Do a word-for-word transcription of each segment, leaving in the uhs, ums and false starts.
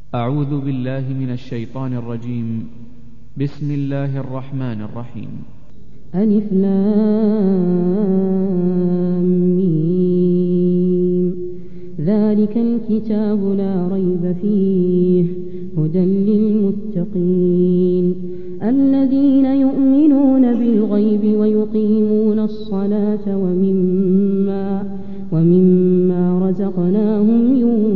أعوذ بالله من الشيطان الرجيم. بسم الله الرحمن الرحيم. ألف لام ميم. ذلك الكتاب لا ريب فيه هدى للمتقين الذين يؤمنون بالغيب ويقيمون الصلاة ومما, ومما رزقناهم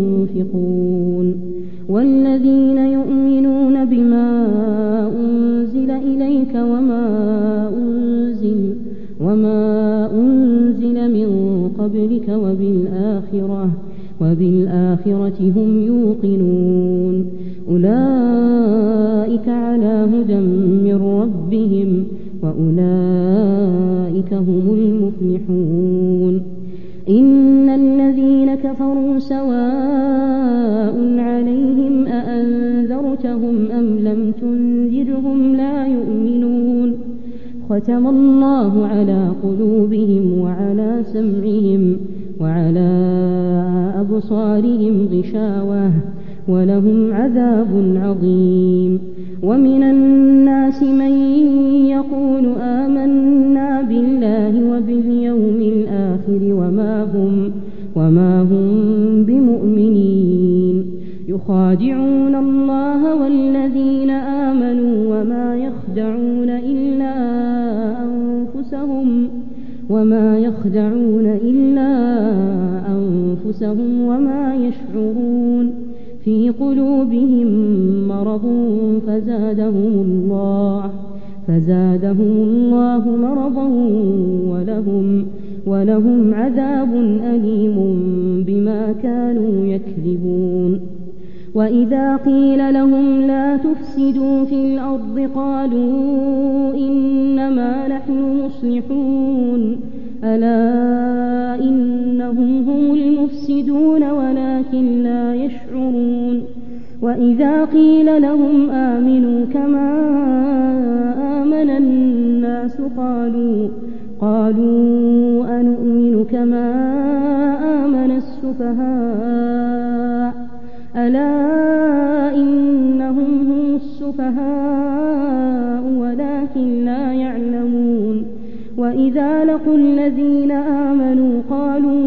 ينفقون والذين يؤمنون بما أنزل إليك وما أنزل, وما أنزل من قبلك وبالآخرة, وبالآخرة هم يوقنون أولئك على هدى من ربهم وأولئك هم المفلحون. إن الذين كفروا سواء عليهم أأنذرتهم أم لم تنذرهم لا يؤمنون ختم الله على قلوبهم وعلى سمعهم وعلى أبصارهم غشاوة ولهم عذاب عظيم. ومن الناس من يقول آمنا بالله وباليوم الآخر وما هم, وما هم بمؤمنين يخادعون الله والذين آمنوا وما يخدعون إلا أنفسهم وما يخدعون إلا أنفسهم وما يشعرون في قلوبهم مرض فزادهم الله فزادهم الله مرضا ولهم, ولهم عذاب أليم بما كانوا يكذبون. وإذا قيل لهم لا تفسدوا في الأرض قالوا إنما نحن مصلحون ألا إنهم هم المفسدون ولكن لا يشعرون. وإذا قيل لهم آمنوا كما آمن الناس قالوا, قالوا أنؤمن كما آمن السفهاء ألا إنهم هم السفهاء ولكن لا يعلمون. وإذا لقوا الذين آمنوا قالوا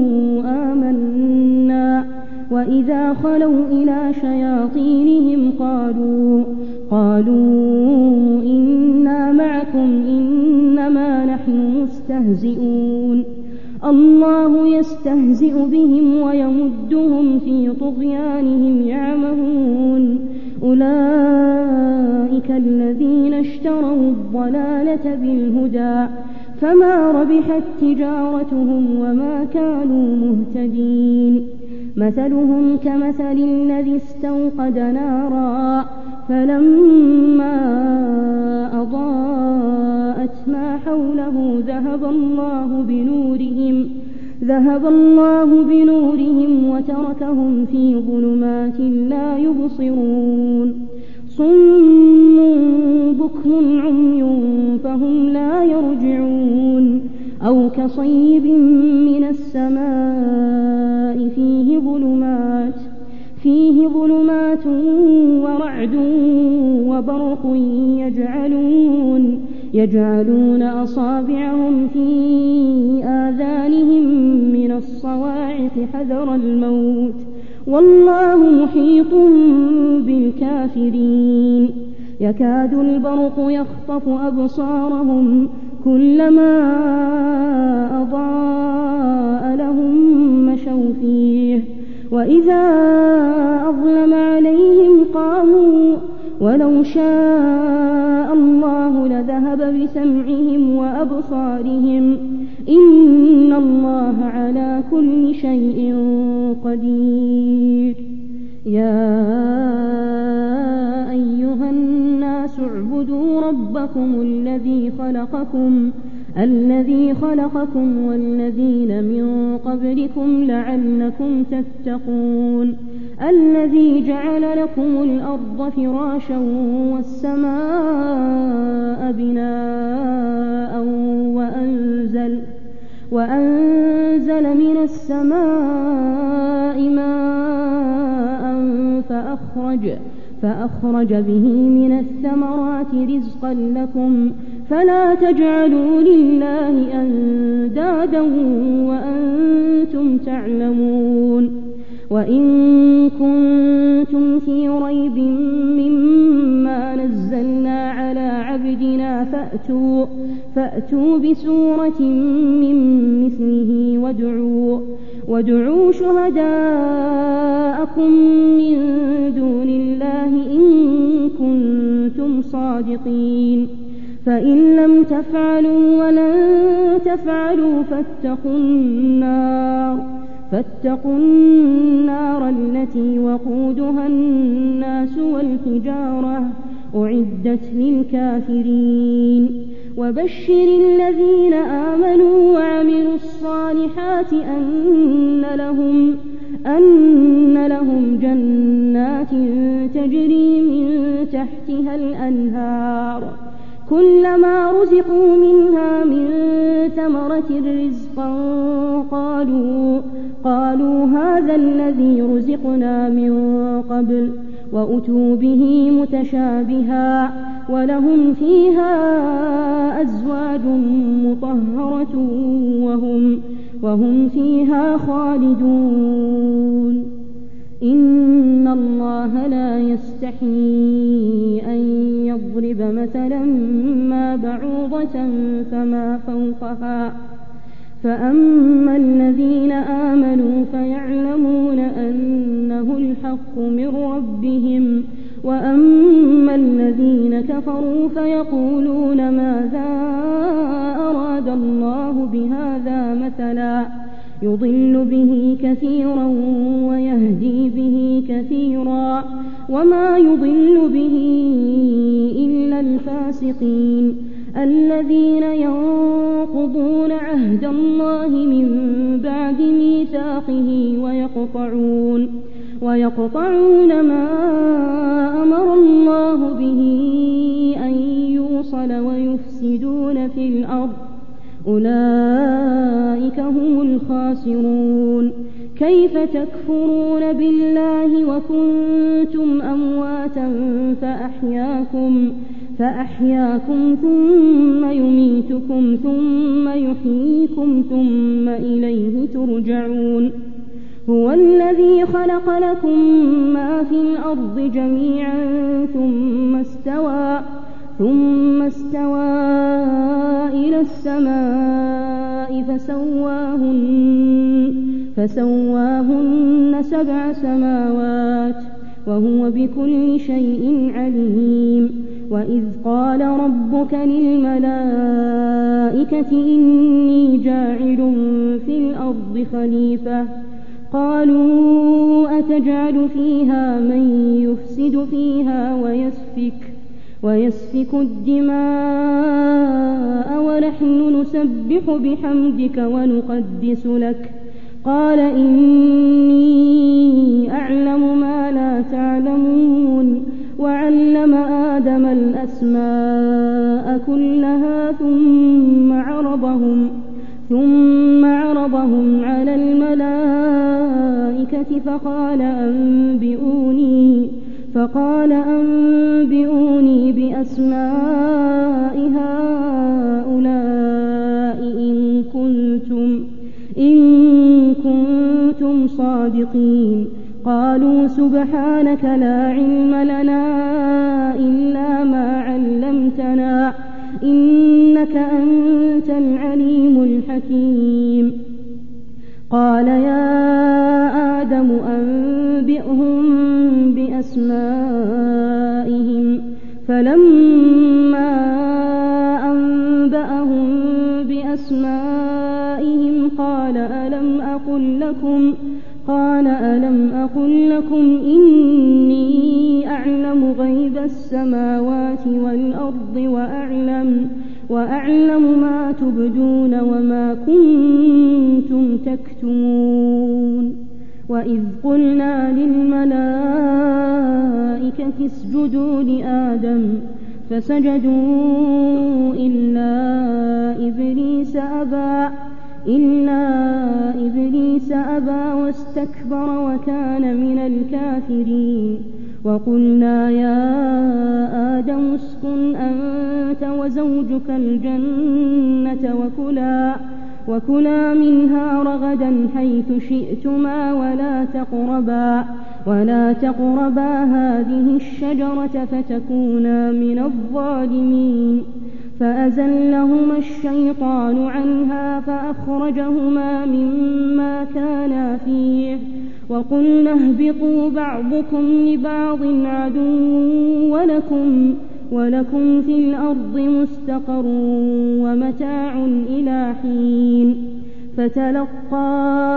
آمنا وإذا خلوا إلى شياطينهم قالوا, قالوا إنا معكم إنما نحن مستهزئون الله يستهزئ بهم ويمدهم في طغيانهم يعمهون أولئك الذين اشتروا الضلالة بالهدى فما ربحت تجارتهم وما كانوا مهتدين. مثلهم كمثل الذي استوقد نارا فلما أضاءت ما حوله ذهب الله بنورهم, ذهب الله بنورهم وتركهم في ظلمات لا يبصرون صم بكم عمي فهم لا يرجعون أو كصيب من السماء فيه ظلمات, فيه ظلمات ورعد وبرق يجعلون, يجعلون أصابعهم في آذانهم من الصواعق حذر الموت والله محيط بالكافرين. يكاد البرق يخطف أبصارهم كلما أضاء لهم مشوا فيه وإذا أظلم عليهم قاموا ولو شاء الله لذهب بسمعهم وأبصارهم إن الله على كل شيء قدير. يا أيها الناس اعبدوا ربكم الذي خلقكم الذي خلقكم والذين من قبلكم لعلكم تتقون الذي جعل لكم الأرض فراشا والسماء بناء وأنزل, وأنزل من السماء ماء فأخرج, فأخرج به من الثمرات رزقا لكم فلا تجعلوا لله أندادا وأنتم تعلمون. وإن كنتم في ريب مما نزلنا على عبدنا فأتوا, فأتوا بسورة من مثله وادعوا, وادعوا شهداءكم من دون الله إن كنتم صادقين. فإن لم تفعلوا ولن تفعلوا فاتقوا النار, فاتقوا النار التي وقودها الناس والحجارة أعدت للكافرين. وبشر الذين آمنوا وعملوا الصالحات أن لهم, أن لهم جنات تجري من تحتها الأنهار كلما رزقوا منها من ثمرة رزقا قالوا, قالوا هذا الذي رزقنا من قبل وأتوا به متشابها ولهم فيها أزواج مطهرة وهم, وهم فيها خالدون. إن الله لا يستحيي أن يضرب مثلا ما بعوضة فما فوقها فأما الذين آمنوا فيعلمون أنه الحق من ربهم وأما الذين كفروا فيقولون ماذا أراد الله بهذا مثلا يضل به كثيرا ويهدي به كثيرا وما يضل به إلا الفاسقين الذين ينقضون عهد الله من بعد ميثاقه ويقطعون, ويقطعون ما أمر الله به أن يوصل ويفسدون في الأرض أولئك هم الخاسرون. كيف تكفرون بالله وكنتم أمواتا فأحياكم, فأحياكم ثم يميتكم ثم يحييكم ثم إليه ترجعون. هو الذي خلق لكم ما في الأرض جميعا ثم استوى, ثم استوى إلى السماء فسواهن, فسواهن سبع سماوات وهو بكل شيء عليم. وإذ قال ربك للملائكة إني جاعل في الأرض خليفة قالوا أتجعل فيها من يفسد فيها ويسفك, ويسفك الدماء ونحن نسبح بحمدك ونقدس لك قال إني أعلم ما لا تعلمون. وعلم آدم الأسماء كلها ثم عرضهم, ثم عرضهم على الملائكة فقال أنبئوني, فقال أنبئوني بأسماء هؤلاء إن كنتم, إن كنتم صادقين. قالوا سبحانك لا علم لنا إلا ما علمتنا إنك أنت العليم الحكيم. قال يا آدم أنبئهم بأسمائهم فلما أنبأهم بأسمائهم قال ألم أقل لكم قال ألم أقل لكم إني أعلم غيب السماوات والأرض وأعلم, وأعلم ما تبدون وما كنتم تكتمون. وإذ قلنا للملائكة اسجدوا لآدم فسجدوا إلا إبليس أبى, إلا إبليس أبى واستكبر وكان من الكافرين وقلنا يا آدم اسكن أنت وزوجك الجنة وكلا وكلا منها رغدا حيث شئتما ولا تقربا ولا تقربا هذه الشجرة فتكونا من الظالمين فأزلهما الشيطان عنها فأخرجهما مما كانا فيه وقلنا اهبطوا بعضكم لبعض عدو ولكم ولكم في الأرض مستقر ومتاع إلى حين فتلقى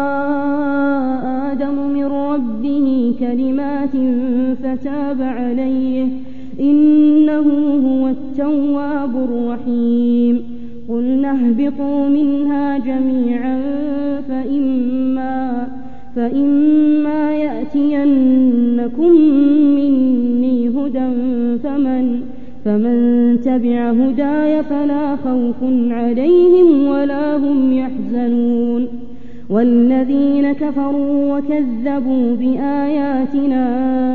آدم من ربه كلمات فتاب عليه إنه هو التواب الرحيم قلنا اهبطوا منها جميعا فإما, فإما يأتينكم مني هدى فمن, فمن تبع هداي فلا خوف عليهم ولا هم يحزنون والذين كفروا وكذبوا بآياتنا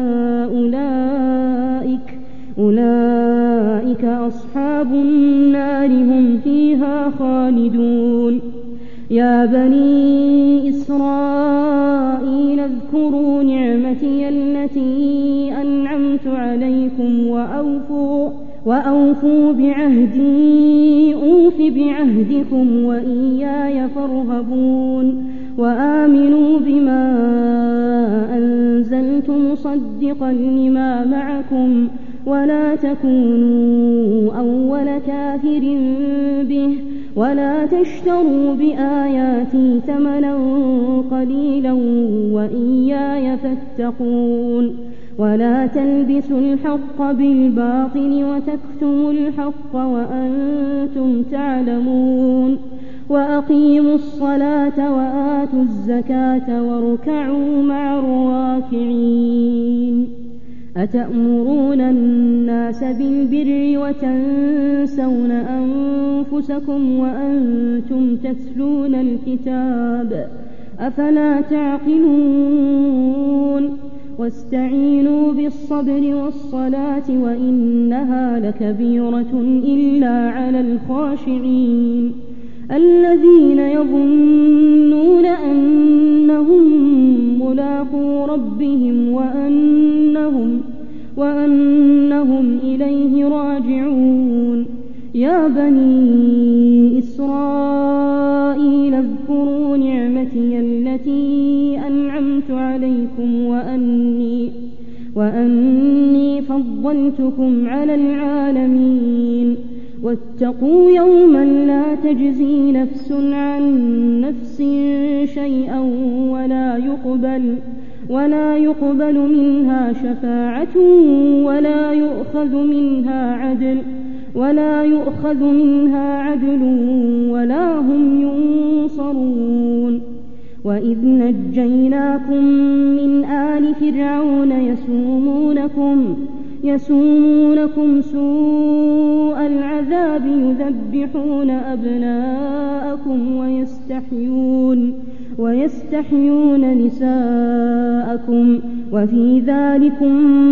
أولئك أولئك أصحاب النار هم فيها خالدون يا بني إسرائيل اذكروا نعمتي التي أنعمت عليكم وأوفوا, وأوفوا بعهدي أوف بعهدكم وإياي فارهبون وآمنوا بما أنزلت مصدقا لما معكم ولا تكونوا أول كافر به ولا تشتروا بآياتي ثمنا قليلا وإياي فاتقون ولا تلبسوا الحق بالباطل وتكتموا الحق وأنتم تعلمون وأقيموا الصلاة وآتوا الزكاة واركعوا مع الراكعين أتأمرون الناس بالبر وتنسون أنفسكم وأنتم تتلون الكتاب أفلا تعقلون واستعينوا بالصبر والصلاة وإنها لكبيرة إلا على الخاشعين الذين يظنون أنهم ملاقو ربهم وأنهم, وأنهم إليه راجعون يا بني إسرائيل اذكروا نعمتي التي أنعمت عليكم وأني, وأني فضلتكم على العالمين واتقوا يوما لا تجزي نفس عن نفس شيئا ولا يقبل, ولا يقبل منها شفاعة ولا يؤخذ منها عدل ولا يؤخذ منها عدل ولا هم ينصرون وإذ نجيناكم من آل فرعون يسومونكم يسومونكم سوء العذاب يذبحون أبناءكم ويستحيون ويستحيون نساءكم وفي ذلكم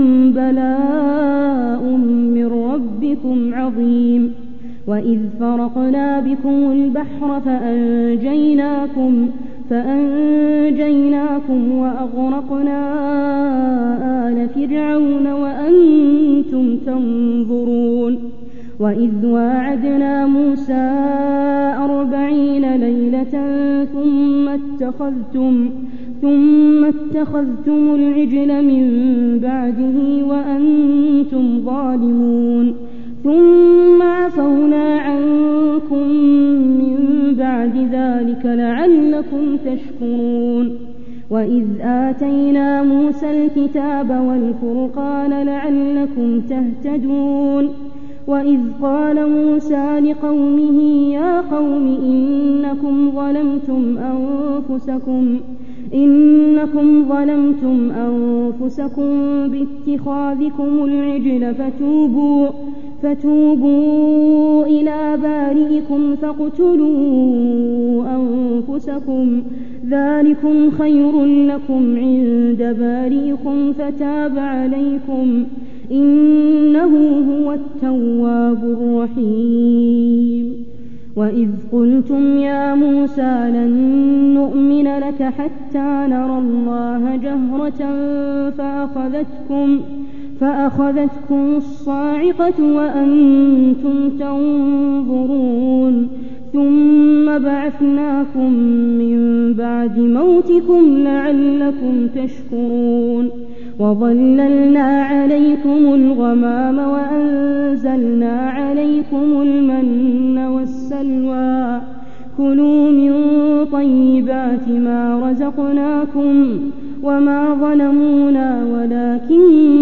بلاء من ربكم عظيم وإذ فرقنا بكم البحر فأنجيناكم فأنجيناكم وأغرقنا آل فرعون وأنتم تنظرون وإذ واعدنا موسى أربعين ليلة ثم اتخذتم ثم اتخذتم العجل من بعده وأنتم ظالمون ثم عفونا عنكم من بعد ذلك لعلكم تشكرون وإذ آتينا موسى الكتاب والفرقان لعلكم تهتدون وإذ قال موسى لقومه يا قوم إنكم ظلمتم أنفسكم إنكم ظلمتم أنفسكم باتخاذكم العجل فتوبوا فتوبوا إلى بارئكم فاقتلوا أنفسكم ذلكم خير لكم عند بارئكم فتاب عليكم إنه هو التواب الرحيم. وإذ قلتم يا موسى لن نؤمن لك حتى نرى الله جهرة فأخذتكم, فأخذتكم الصاعقة وأنتم تنظرون ثم بعثناكم من بعد موتكم لعلكم تشكرون. وظللنا عليكم الغمام وأنزلنا عليكم المن والسلوى كلوا من طيبات ما رزقناكم وما ظلمونا ولكن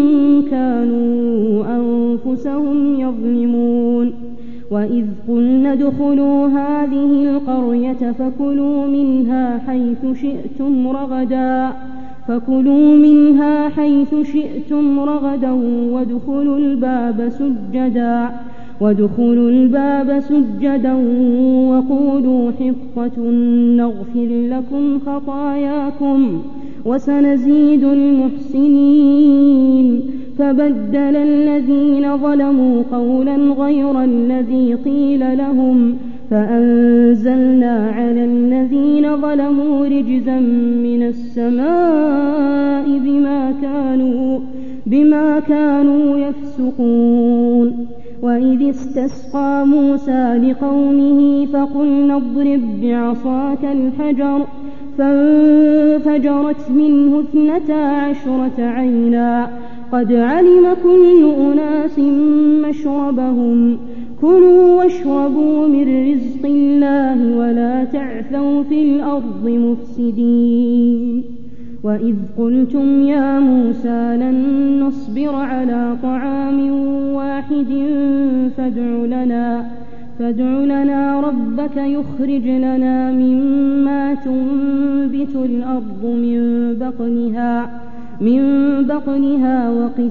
كانوا أنفسهم يظلمون. وإذ قلنا ادخلوا هذه القرية فكلوا منها حيث شئتم رغدا فكلوا منها حيث شئتم رغدا وادخلوا الباب سجدا وادخلوا الباب سجدا وقولوا حطة نغفر لكم خطاياكم وسنزيد المحسنين. فبدل الذين ظلموا قولا غير الذي قيل لهم فأنزلنا على الذين ظلموا رجزا من السماء بما كانوا, بما كانوا يفسقون. وإذ استسقى موسى لقومه فقلنا اضرب بعصاك الحجر فانفجرت منه اثنتا عشرة عينا قد علم كل أناس مشربهم كلوا واشربوا من رزق الله ولا تعثوا في الأرض مفسدين. وإذ قلتم يا موسى لن نصبر على طعام واحد فادع لنا, فادع لنا ربك يخرج لنا مما تنبت الأرض من بقلها من بقلها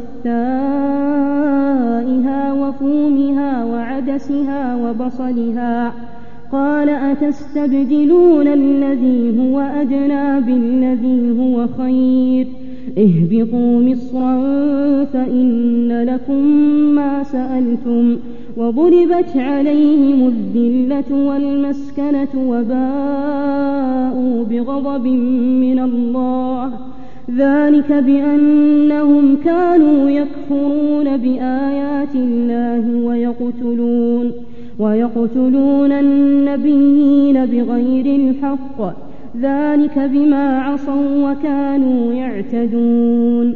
وقثائها وفومها وعدسها وبصلها قال أتستبدلون الذي هو أدنى بالذي هو خير اهبطوا مصرا فإن لكم ما سألتم وضربت عليهم الذلة والمسكنة وباءوا بغضب من الله ذلك بأنهم كانوا يكفرون بآيات الله ويقتلون ويقتلون النبيين بغير الحق ذلك بما عصوا وكانوا يعتدون.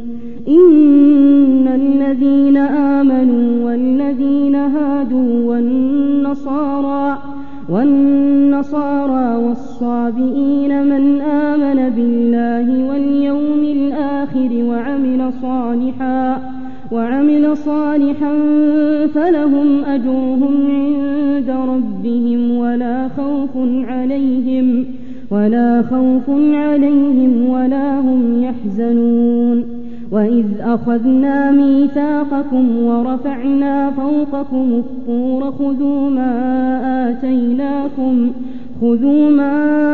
إن الذين آمنوا والذين هادوا والنصارى والنصارى والصابئين من آمن بالله واليوم الآخر وعمل صالحا وعمل صالحا فلهم أجرهم عند ربهم ولا خوف عليهم ولا خوف عليهم ولا هم يحزنون. وإذ أخذنا ميثاقكم ورفعنا فوقكم الطور خذوا ما آتيناكم خذوا ما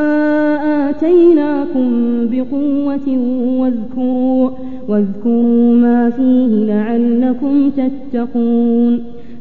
آتيناكم بقوة واذكروا واذكروا ما فيه لعلكم تتقون.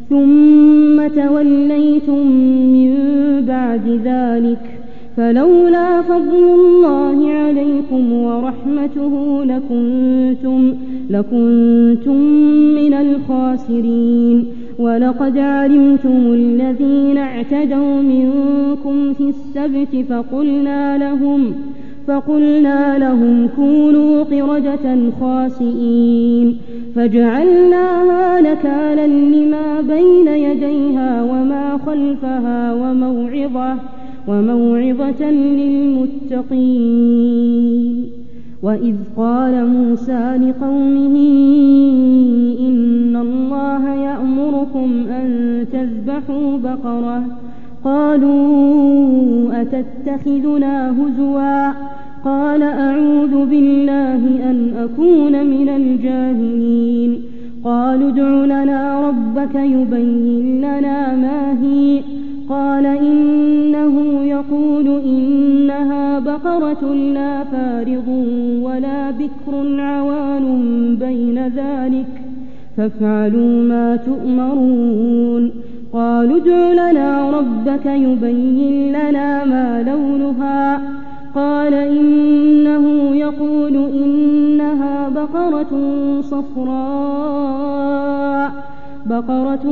ثم توليتم من بعد ذلك فلولا فضل الله عليكم ورحمته لكنتم, لكنتم من الخاسرين. ولقد علمتم الذين اعتدوا منكم في السبت فقلنا لهم فقلنا لهم كونوا قردة خاسئين فجعلناها نكالا لما بين يديها وما خلفها وموعظة وموعظة للمتقين. وإذ قال موسى لقومه إن الله يأمركم أن تذبحوا بقرة قالوا أتتخذنا هزوا قال أعوذ بالله أن أكون من الجاهلين. قالوا ادع لنا ربك ربك يبين لنا ما هي قال إنه يقول إنها بقرة لا فارض ولا بكر عوان بين ذلك فافعلوا ما تؤمرون قالوا ادع لنا ربك يبين لنا ما لونها قال إنه يقول إنها بقرة صفراء بقرة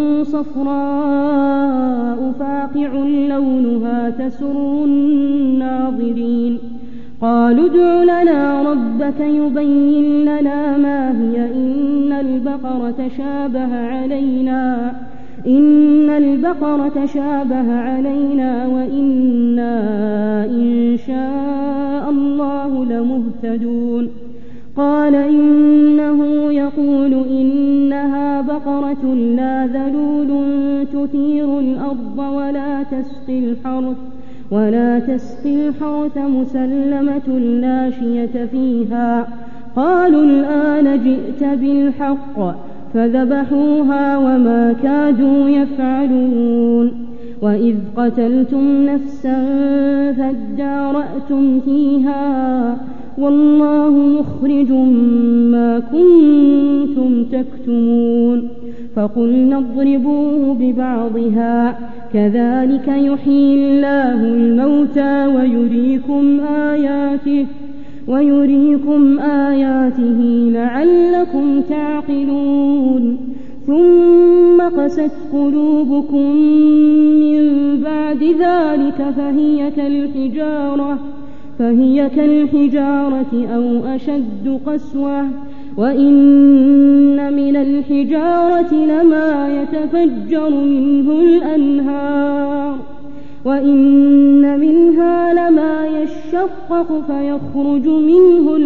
صفراء فاقع لونها تسر الناظرين قالوا ادع لنا ربك يبين لنا ما هي إن البقرة شابه علينا إن البقرة شابه علينا وإنا إن شاء الله لمهتدون قال إنه يقول إنها بقرة لا ذلول تثير الأرض ولا تسقي الحرث ولا تسقي الحرث مسلمة لا شية فيها قالوا الآن جئت بالحق فذبحوها وما كادوا يفعلون وإذ قتلتم نفسا فادارأتم فيها والله مخرج ما كنتم تكتمون فقلنا اضربوه ببعضها كذلك يحيي الله الموتى ويريكم آياته ويريكم آياته لعلكم تعقلون ثم قست قلوبكم من بعد ذلك فهي كالحجارة فهي كالحجارة أو أشد قسوة وإن من الحجارة لما يتفجر منه الأنهار وإن منها لما يشقق فيخرج منه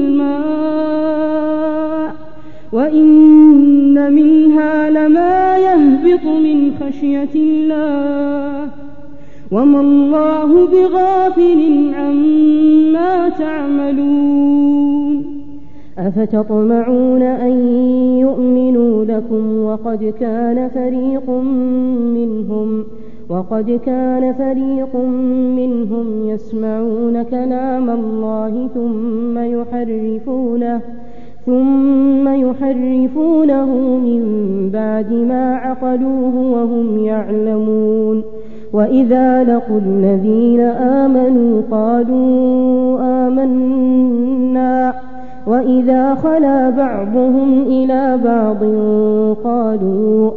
الماء وإن منها لما يهبط من خشية الله وما الله بغافل عما تعملون أفتطمعون أن يؤمنوا لكم وقد كان فريق منهم وقد كان فريق منهم يسمعون كلام الله ثم يحرفونه ثم يحرفونه من بعد ما عقلوه وهم يعلمون وإذا لقوا الذين آمنوا قالوا آمنا وإذا خلا بعضهم إلى بعض قالوا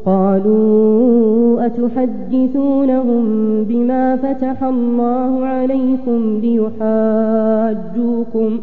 قالوا أتحدثونهم بما فتح الله عليكم ليحاجوكم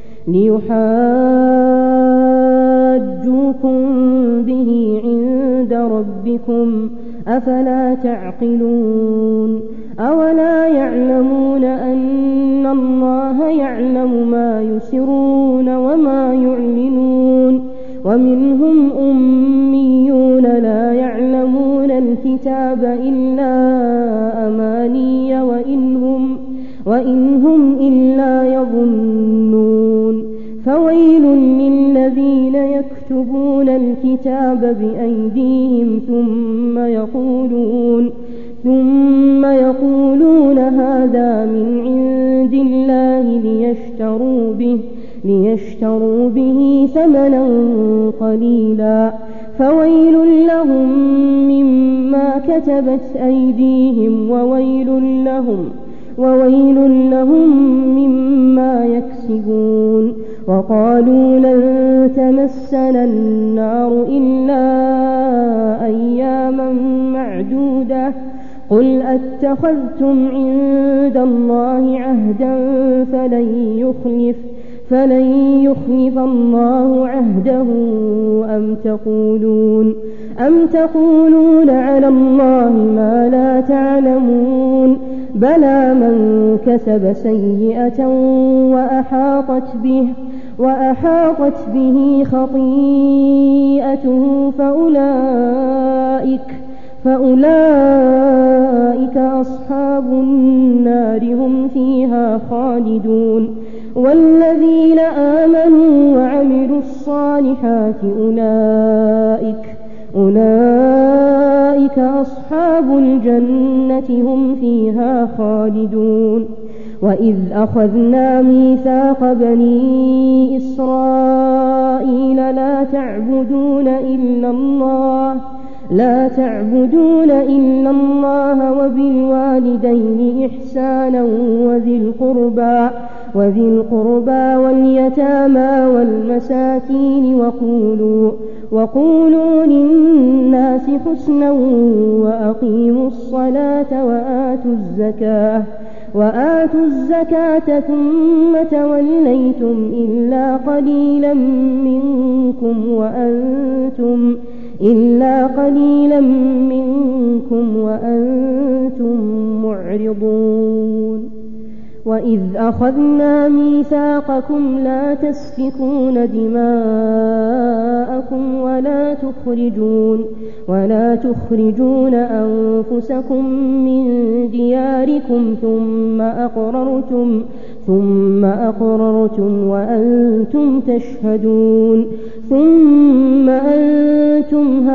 ليحاجوكم به عند ربكم أفلا تعقلون أولا يعلمون أن الله يعلم ما يسرون وما يعلنون ومنهم أميون لا يعلمون الكتاب إلا أماني وإنهم, وإنهم إلا يظنون فويل للذين يكتبون الكتاب بأيديهم ثم يقولون ثم يقولون هذا من عند الله ليشتروا به ليشتروا به ثمنا قليلا فويل لهم مما كتبت أيديهم وويل لهم وويل لهم مما يكسبون وقالوا لن تمسنا النار إلا أياما معدودة قل أتخذتم عند الله عهدا فلن يخلف فلن يخلف الله عهده أم تقولون أم تقولون على الله ما لا تعلمون بلى من كسب سيئة وأحاطت به وأحاطت به خطيئته فأولئك فأولئك أصحاب النار هم فيها خالدون والذين آمنوا وعملوا الصالحات أولئك أولئك أصحاب الجنة هم فيها خالدون. وإذ أخذنا ميثاق بني إسرائيل لا تعبدون إلا الله لا تعبدون إلا الله وبالوالدين إحسانا وذي القربى وذي القربى واليتامى والمساكين وقولوا وقولوا للناس حسنا وأقيموا الصلاة وآتوا الزكاة وآتوا الزكاة ثم توليتم إلا قليلا منكم وأنتم إلا قليلا منكم وأنتم معرضون. وإذ أخذنا ميثاقكم لا تسفكون دماءكم ولا تخرجون ولا تخرجون أنفسكم من دياركم ثم أقررتم ثم أقررتم وأنتم تشهدون ثم أنتم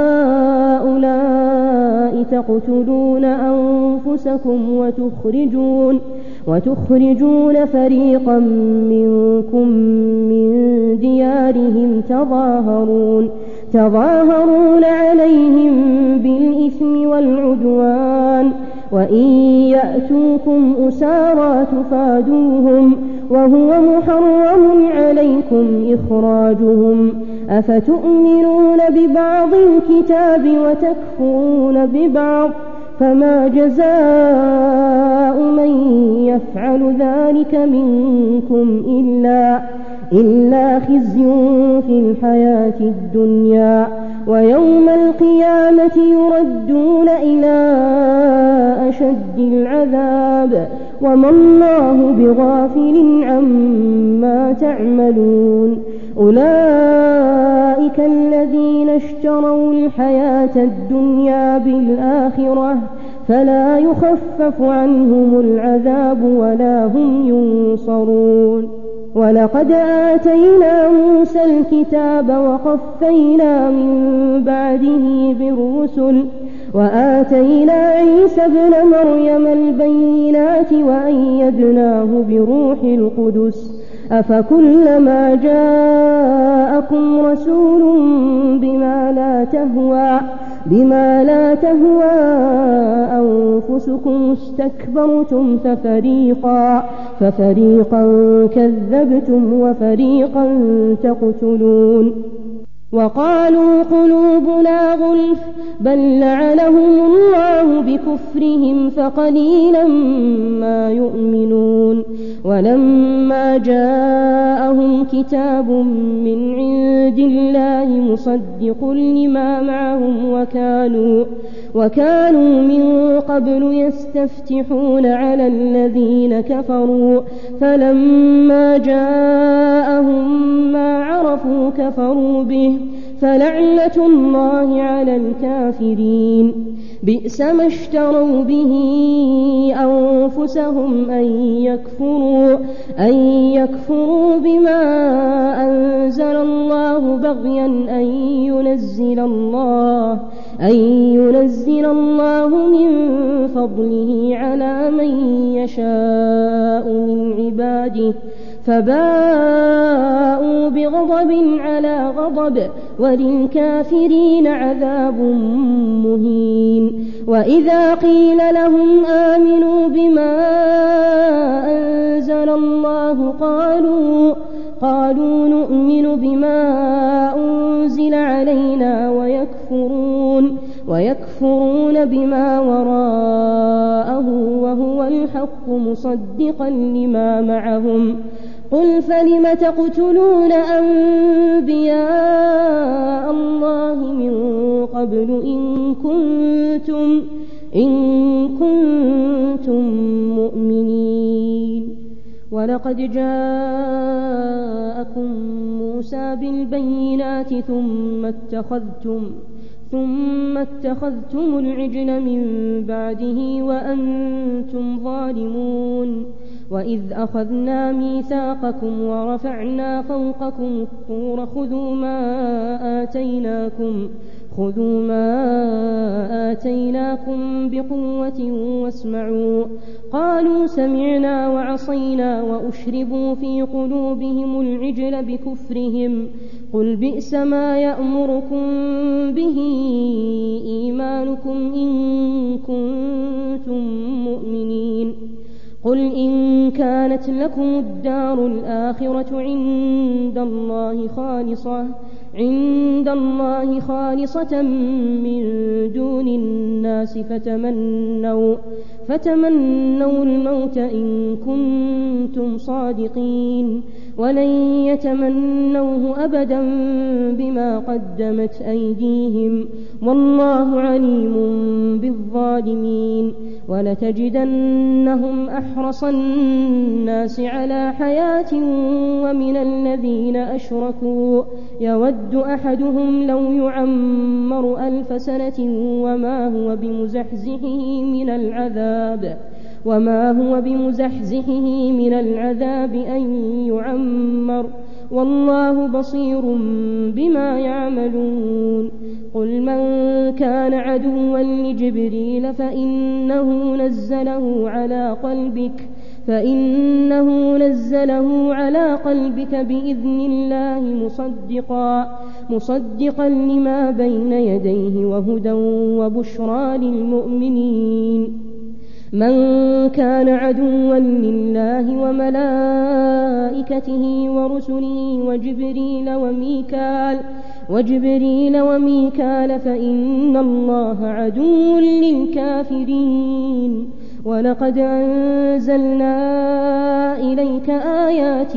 هؤلاء تقتلون أنفسكم وتخرجون وتخرجون فريقا منكم من ديارهم تظاهرون تظاهرون عليهم بالإثم والعدوان وإن يأتوكم أسارى تفادوهم وهو محرم عليكم إخراجهم أفتؤمنون ببعض الكتاب وتكفرون ببعض فما جزاء من يفعل ذلك منكم إلا إلا خزي في الحياة الدنيا ويوم القيامة يردون إلى أشد العذاب وما الله بغافل عما تعملون. أولئك الذين اشتروا الحياة الدنيا بالآخرة فلا يخفف عنهم العذاب ولا هم ينصرون. ولقد آتينا موسى الكتاب وقفينا من بعده بالرسل وآتينا عيسى ابن مريم البينات وأيدناه بروح القدس أفكلما جاءكم رسول بما لا تهوى بما لا تهوى أنفسكم استكبرتم ففريقا ففريقا كذبتم وفريقا تقتلون. وقالوا قلوبنا غلف بل لعنهم الله بكفرهم فقليلا ما يؤمنون. ولما جاءهم كتاب من عند الله مصدق لما معهم وكانوا وكانوا من قبل يستفتحون على الذين كفروا فلما جاءهم ما عرفوا كفروا به فلعنة الله على الكافرين. بئس ما اشتروا به أنفسهم أن يكفروا أن يكفروا بما أنزل الله بغيا أن ينزل الله أن ينزل الله من فضله على من يشاء من عباده فباءوا بغضب على غضب وللكافرين عذاب مهين. وإذا قيل لهم آمنوا بما أنزل الله قالوا قالوا نؤمن بما أنزل علينا ويكفرون ويكفرون بما وراءه وهو الحق مصدقا لما معهم. قل فلم تقتلون أنبياء الله من قبل إن كنتم إن كنتم مؤمنين. ولقد جاءكم موسى بالبينات ثم اتخذتم ثم اتخذتم العجل من بعده وأنتم ظالمون. وإذ أخذنا ميثاقكم ورفعنا فوقكم الطور خذوا ما آتيناكم خذوا ما آتيناكم بقوة واسمعوا قالوا سمعنا وعصينا وأشربوا في قلوبهم العجل بكفرهم قل بئس ما يأمركم به إيمانكم إن كنتم مؤمنين قل إن كانت لكم الدار الآخرة عند الله خالصة عند الله خالصة من دون الناس فتمنوا فتمنوا الموت إن كنتم صادقين ولن يتمنوه أبدا بما قدمت أيديهم والله عليم بالظالمين ولتجدنهم أحرص الناس على حياة ومن الذين أشركوا يود أحدهم لو يعمر ألف سنة وما هو بمزحزحه من العذاب وما هو بمزحزحه من العذاب أن يعمر والله بصير بما يعملون قل من كان عدوا لجبريل فإنه نزله على قلبك فإنه نزله على قلبك بإذن الله مصدقا مصدقا لما بين يديه وهدى وبشرى للمؤمنين من كان عدوا لله وملائكته ورسله وجبريل وميكال وجبريل وميكال فإن الله عدو للكافرين ولقد أنزلنا إليك آيات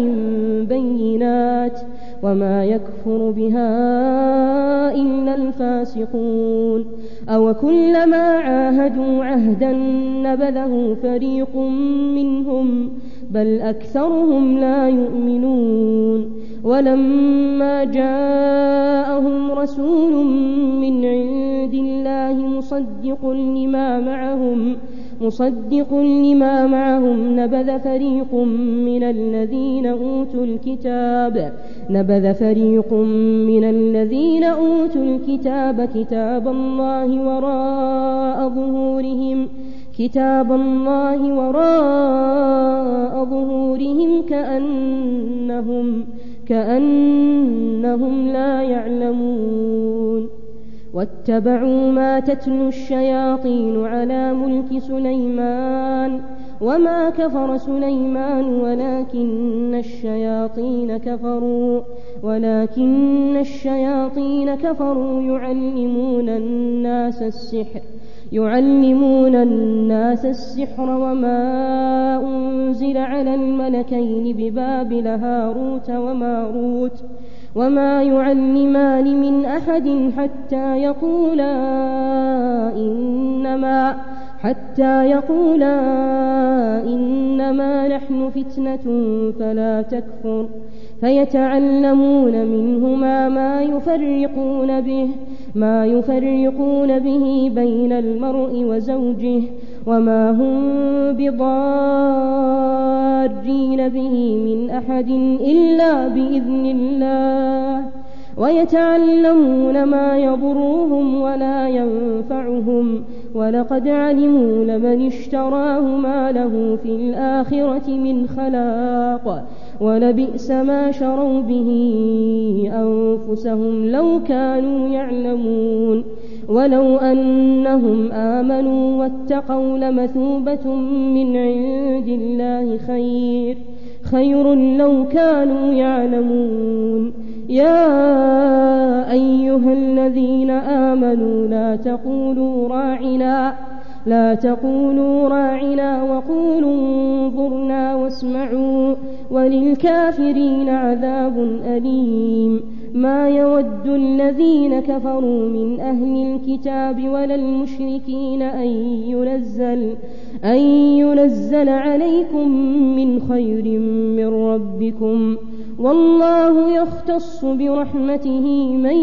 بينات وما يكفر بها إلا الفاسقون أو كلما عاهدوا عهدا نبذه فريق منهم بل أكثرهم لا يؤمنون ولما جاءهم رسول من عند الله مصدق لما معهم مصدق لما معهم نبذ فريق من الذين أوتوا الكتاب نبذ فريق من الذين أوتوا الكتاب كتاب الله وراء ظهورهم كتاب الله وراء ظهورهم كأنهم كأنهم لا يعلمون واتبعوا ما تتلو الشياطين على ملك سليمان وما كفر سليمان ولكن الشياطين كفروا ولكن الشياطين كفروا يعلمون الناس السحر يعلمون الناس السحر وما أنزل على الملكين ببابل هاروت وماروت وما يعلمان من أحد حتى يقولا إنما حتى يقولا إنما نحن فتنة فلا تكفر فيتعلمون منهما ما يفرقون به ما يفرقون به بين المرء وزوجه وما هم بضارين به من أحد إلا بإذن الله ويتعلمون ما يضرهم ولا ينفعهم ولقد علموا لمن اشتراه ما له في الآخرة من خلاق ولبئس ما شروا به أنفسهم لو كانوا يعلمون ولو أنهم آمنوا واتقوا لمثوبة من عند الله خير خير لو كانوا يعلمون يا أيها الذين آمنوا لا تقولوا راعنا لا تقولوا راعنا وقولوا انظرنا واسمعوا وللكافرين عذاب أليم ما يود الذين كفروا من أهل الكتاب ولا المشركين أن ينزل أن ينزل عليكم من خير من ربكم والله يختص برحمته من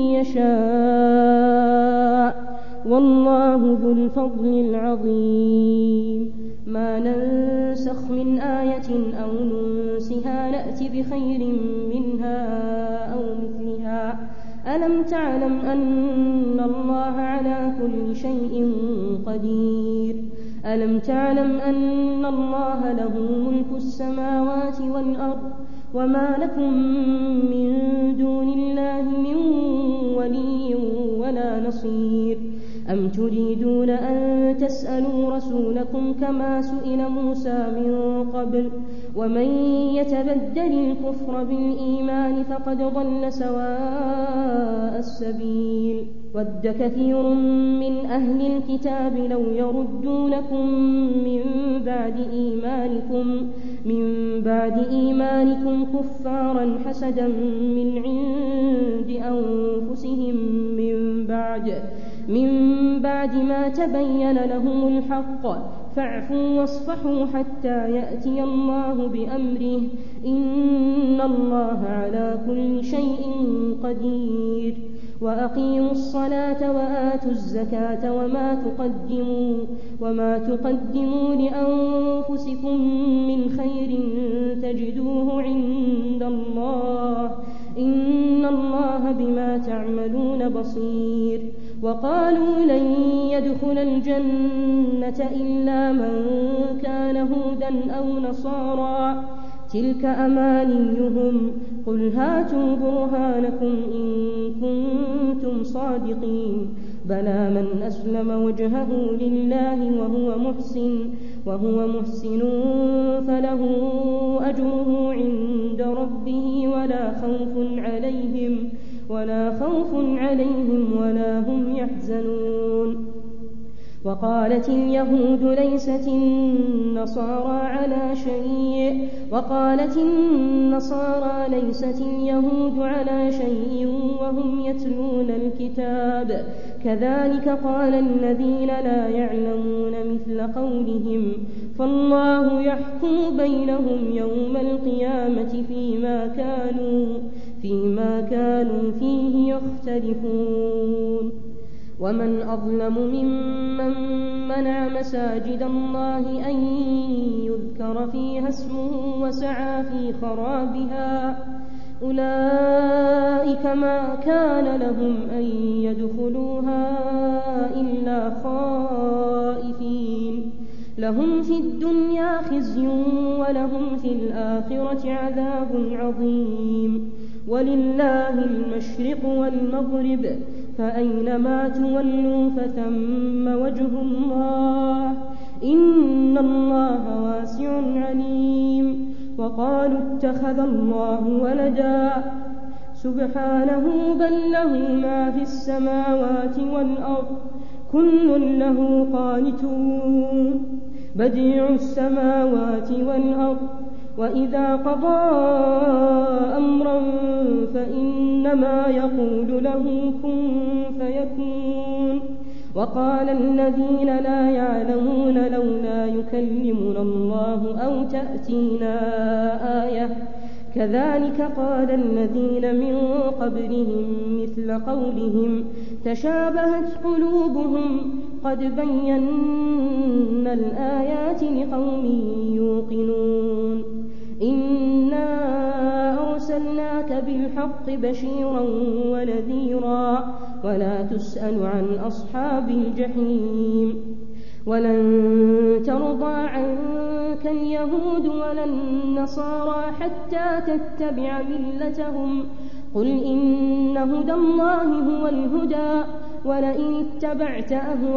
يشاء والله ذو الفضل العظيم ما ننسخ من آية أو ننسها نأت بخير منها أو مثلها ألم تعلم أن الله على كل شيء قدير ألم تعلم أن الله له ملك السماوات والأرض وما لكم من دون الله من ولي ولا نصير أم تريدون أن تسألوا رسولكم كما سئل موسى من قبل ومن يتبدل الكفر بالإيمان فقد ضل سواء السبيل ود كثير من أهل الكتاب لو يردونكم من بعد إيمانكم من بعد إيمانكم كفارا حسدا من عند أنفسهم من بعد من بعد ما تبين لهم الحق فاعفوا واصفحوا حتى يأتي الله بأمره إن الله على كل شيء قدير وأقيموا الصلاة وآتوا الزكاة وما تقدموا وما تقدموا لأنفسكم من خير تجدوه عند الله إن الله بما تعملون بصير وقالوا لن يدخل الجنة إلا من كان هودا أو نصارى تلك أمانيهم قل هاتوا برهانكم إن كنتم صادقين بلى من أسلم وجهه لله وهو محسن وهو محسن فله أجره عند ربه ولا خوف عليهم ولا خوف عليهم ولا هم يحزنون وقالت اليهود ليست النصارى على شيء وقالت النصارى ليست اليهود على شيء وهم يتلون الكتاب كذلك قال الذين لا يعلمون مثل قولهم فالله يحكم بينهم يوم القيامة فيما كانوا فيما كانوا فيه يختلفون ومن أظلم ممن منع مساجد الله أن يذكر فيها اسمه وسعى في خرابها أولئك ما كان لهم أن يدخلوها إلا خائفين لهم في الدنيا خزي ولهم في الآخرة عذاب عظيم ولله المشرق والمغرب فأينما تولوا فثم وجه الله إن الله واسع عليم وقالوا اتخذ الله ولدا سبحانه بل له ما في السماوات والأرض كل له قانتون بديع السماوات والأرض وإذا قضى أمرا فإنما يقول له كن فيكون وقال الذين لا يعلمون لولا يكلمنا الله أو تأتينا آية كذلك قال الذين من قبلهم مثل قولهم تشابهت قلوبهم قد بينا الآيات لقوم يوقنون إنا أرسلناك بالحق بشيرا ونذيرا ولا تسأل عن أصحاب الجحيم ولن ترضى عنك اليهود ولا النصارى حتى تتبع ملتهم قل إن هدى الله هو الهدى ولئن اتبعت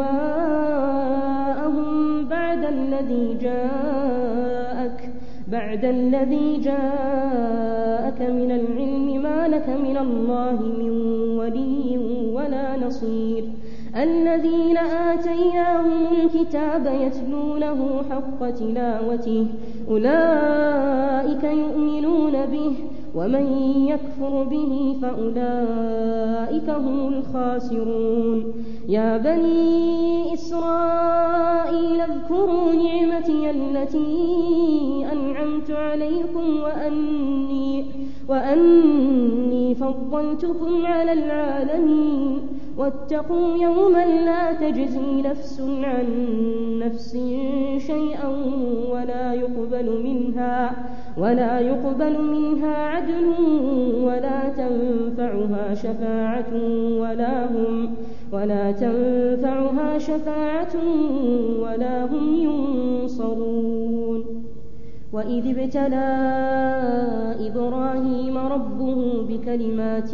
أهواءهم بعد الذي جاءك بعد الذي جاءك من العلم ما لك من الله من ولي ولا نصير الذين آتيناهم الكتاب يتلونه حق تلاوته أولئك يؤمنون به ومن يكفر به فأولئك هم الخاسرون يا بني إسرائيل اذكروا نعمتي التي أنعمت عليكم وأني, وأني فضلتكم على العالمين واتقوا يوما لا تجزي نفس عن نفس شيئا ولا يقبل منها ولا يقبل منها عدل ولا تنفعها شفاعة ولا هم ولا تنفعها شفاعة ولا هم ينصرون. وإذ ابتلى إبراهيم ربه بكلمات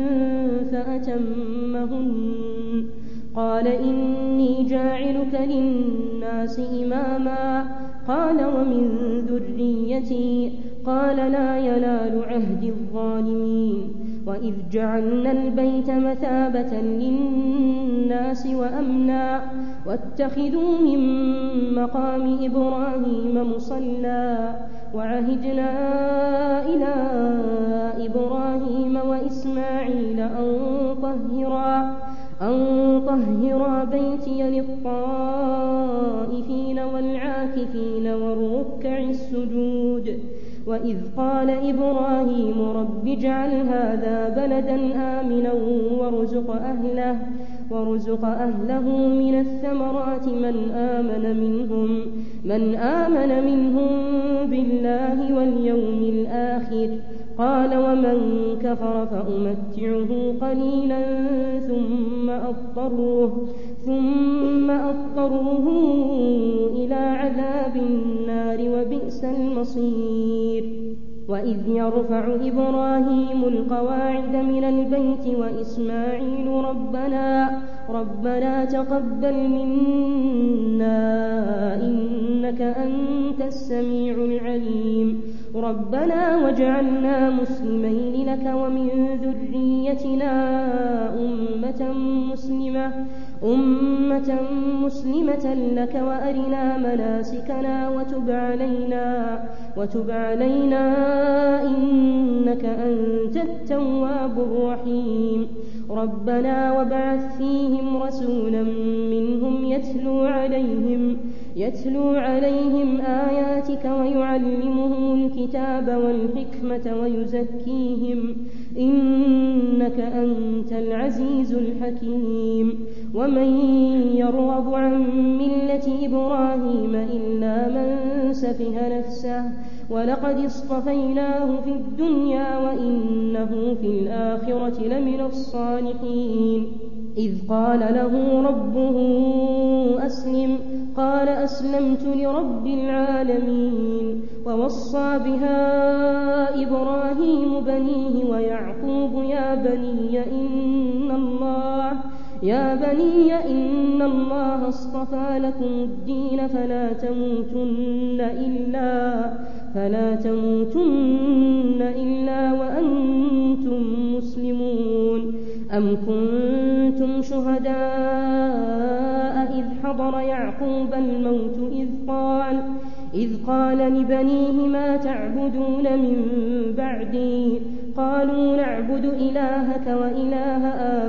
فأتمهن قال إني جاعلك للناس إماما قال ومن ذريتي قال لا ينال عهد الظالمين. وإذ جعلنا البيت مثابة للناس وأمنا واتخذوا من مقام إبراهيم مصلى وعهدنا إلى إبراهيم وإسماعيل أن طهرا أن طهرا بيتي للطائفين والعاكفين والركع السجود. وإذ قال إبراهيم رب اجعل هذا بلدا آمنا وارزق أهله وارزق أهله من الثمرات من آمن منهم من آمن منهم بالله واليوم الآخر قال ومن كفر فأمتعه قليلا ثم أضطره ثم أضطره إلى عذاب النار وبئس المصير. وإذ يرفع إبراهيم القواعد من البيت وإسماعيل ربنا ربنا تقبل منا إنك أنت السميع العليم ربنا واجعلنا مسلمين لك ومن ذريتنا أمة مسلمة أمة مسلمة لك وأرنا مناسكنا وتب علينا وتب علينا إنك أنت التواب الرحيم. ربنا وابعث فيهم رسولا منهم يتلو عليهم يتلو عليهم آياتك ويعلمهم الكتاب والحكمة ويزكيهم إنك أنت العزيز الحكيم. ومن يرغب عن ملة إبراهيم إلا من سفه نفسه ولقد اصطفيناه في الدنيا وإنه في الآخرة لمن الصالحين. إذ قال له ربه أسلم قال أسلمت لرب العالمين. ووصى بها إبراهيم بنيه ويعقوب يا بني إن الله يا بني إن الله اصطفى لكم الدين فلا تموتن إلا فلا تموتن إلا وأنتم مسلمون. أم كنتم شهداء إذ حضر يعقوب الموت إذ قال إذ قال لبنيه ما تعبدون من بعدي قالوا نعبد إلهك وإله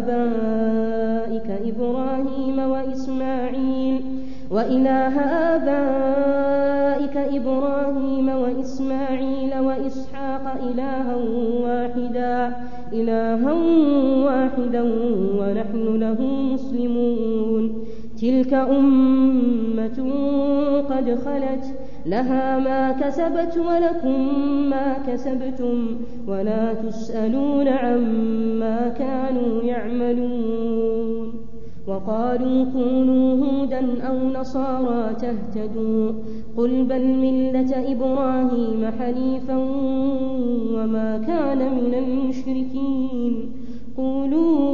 آبائك إبراهيم وإسماعيل وإله آبائك إبراهيم وإسماعيل وإسحاق إلها واحدا إلها واحدا ونحن له مسلمون. تلك أمة قد خلت لها ما كسبت ولكم ما كسبتم ولا تسألون عما كانوا يعملون. وقالوا كونوا هودا أو نصارى تهتدوا قل بل ملة إبراهيم حنيفا وما كان من المشركين. قولوا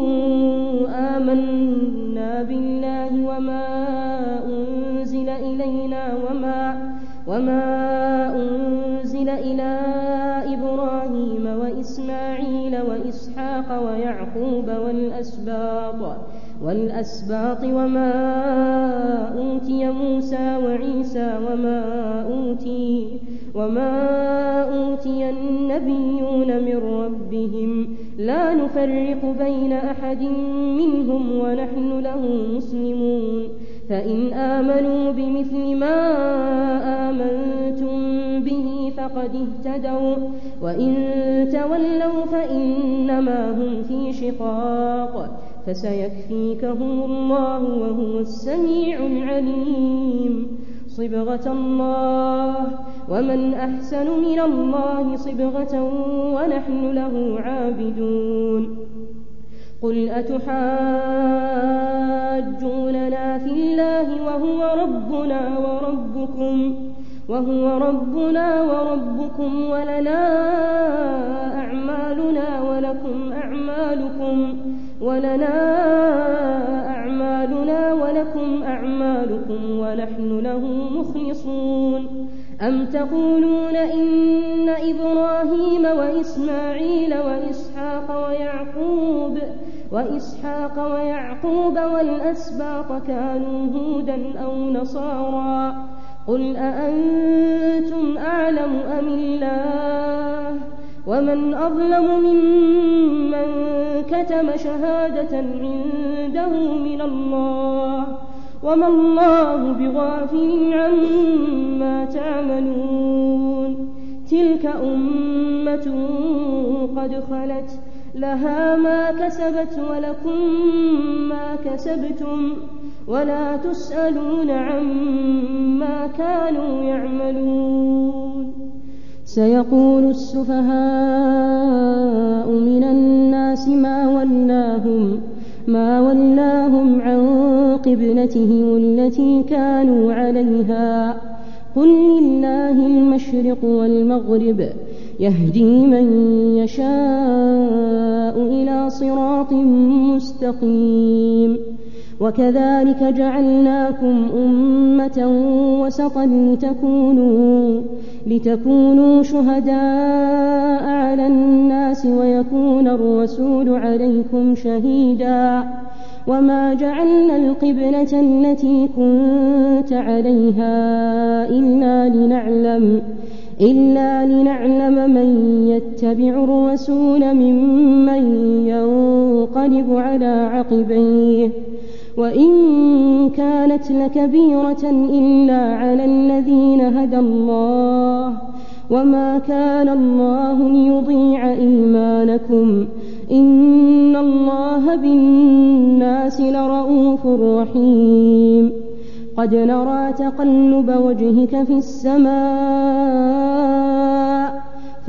آمنا بالله وما أنزل إلينا وما وما أنزل إلى إبراهيم وإسماعيل وإسحاق ويعقوب والأسباط والأسباط وما أوتي موسى وعيسى وما أوتي وما أوتي النبيون من ربهم لا نفرق بين أحد منهم ونحن له مسلمون. فإن آمنوا بمثل ما آمنتم به فقد اهتدوا وإن تولوا فإنما هم في شقاق فسيكفيكهم الله وهو السميع العليم. صبغة الله ومن أحسن من الله صبغة ونحن له عابدون قل أتحاجوننا في الله وهو ربنا وربكم وهو ربنا وربكم ولنا أعمالنا ولكم أعمالكم ولنا أعمالنا ولكم أعمالكم ونحن له مخلصون أم تقولون إن إبراهيم وإسماعيل وإسحاق ويعقوب وإسحاق ويعقوب والأسباط كانوا هودا أو نصارى قل أأنتم أعلم أم الله ومن أظلم ممن كتم شهادة عنده من الله وما الله بغافل عما تعملون تلك أمة قد خلت لها ما كسبت ولكم ما كسبتم ولا تسألون عما كانوا يعملون سيقول السفهاء من الناس ما ولاهم ما ولاهم عن قبلتهم التي كانوا عليها قل لله المشرق والمغرب يهدي من يشاء إلى صراط مستقيم وكذلك جعلناكم أمة وسطا لتكونوا لتكونوا شهداء على الناس ويكون الرسول عليكم شهيدا وما جعلنا القبلة التي كنت عليها إلا لنعلم إلا لنعلم من يتبع الرسول ممن ينقلب على عقبيه وإن كانت لكبيرة إلا على الذين هدى الله وما كان الله ليضيع إيمانكم إن الله بالناس لرءوف رحيم قد نرى تقلب وجهك في السماء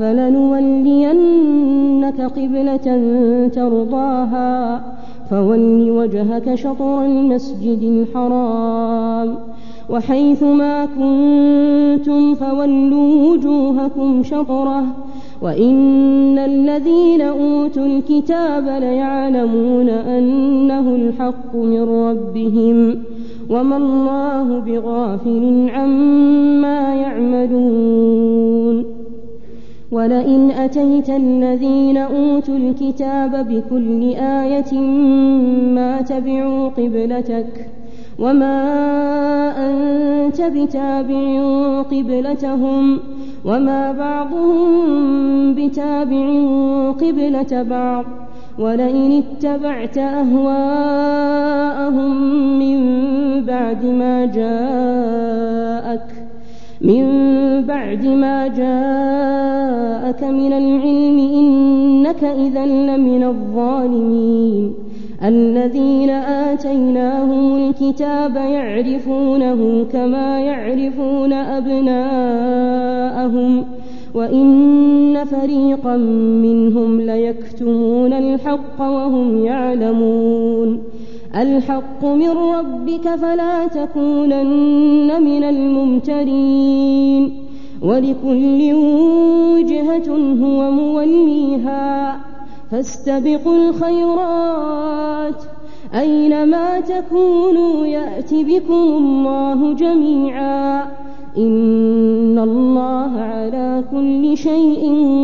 فلنولينك قبلة ترضاها فول وجهك شطر المسجد الحرام وحيث ما كنتم فولوا وجوهكم شطره وإن الذين أوتوا الكتاب ليعلمون أنه الحق من ربهم وما الله بغافل عما يعملون ولئن أتيت الذين أوتوا الكتاب بكل آية ما تبعوا قبلتك وما أنت بتابع قبلتهم وما بعضهم بتابع قبلة بعض ولئن اتبعت أهواءهم من بعد ما جاءك من بعد ما جاءك من العلم إنك إذا لمن الظالمين الذين آتيناهم الكتاب يعرفونه كما يعرفون أبناءهم وإن فريقا منهم ليكتمون الحق وهم يعلمون الحق من ربك فلا تكونن من الممترين ولكل وجهة هو موليها فاستبقوا الخيرات أينما تكونوا يأت بكم الله جميعا إن الله على كل شيء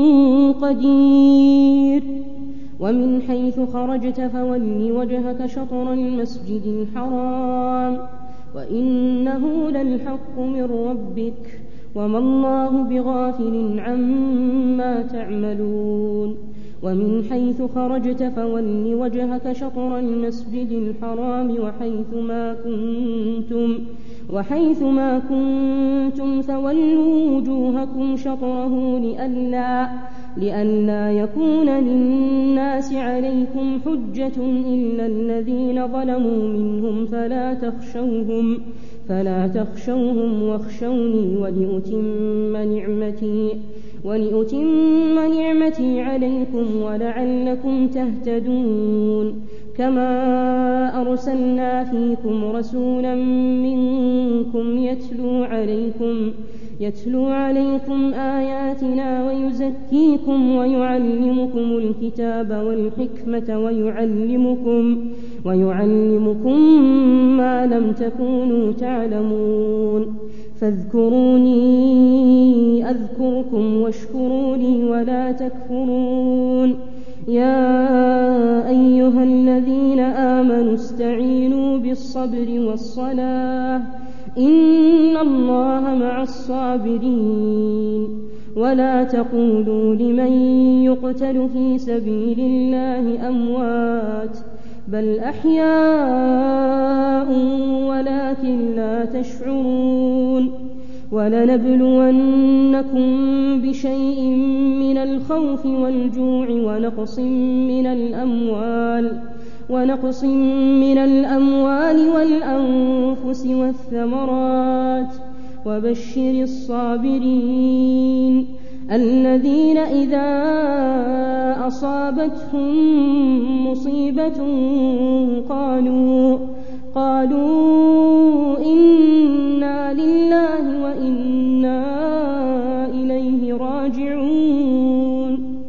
قدير ومن حيث خرجت فول وجهك شطر المسجد الحرام وإنه للحق من ربك وما الله بغافل عما تعملون ومن حيث خرجت فول وجهك شطر المسجد الحرام وحيث ما كنتم وحيث ما كنتم فولوا وجوهكم شطره لئلا لئلا يكون للناس عليكم حجة إلا الذين ظلموا منهم فلا تخشوهم فلا تخشوهم واخشوني ولأتم نعمتي, ولأتم نعمتي عليكم ولعلكم تهتدون. كما أرسلنا فيكم رسولا منكم يتلو عليكم يتلو عليكم آياتنا ويزكيكم ويعلمكم الكتاب والحكمة ويعلمكم, ويعلمكم ما لم تكونوا تعلمون. فاذكروني أذكركم واشكروا لي ولا تكفرون. يا أيها الذين آمنوا استعينوا بالصبر والصلاة إن الله مع الصابرين. ولا تقولوا لمن يقتل في سبيل الله أموات بل أحياء ولكن لا تشعرون. ولنبلونكم بشيء من الخوف والجوع ونقص من الأموال ونقص من الأموال والأنفس والثمرات وبشر الصابرين الذين إذا أصابتهم مصيبة قالوا قالوا إنا لله وإنا إليه راجعون.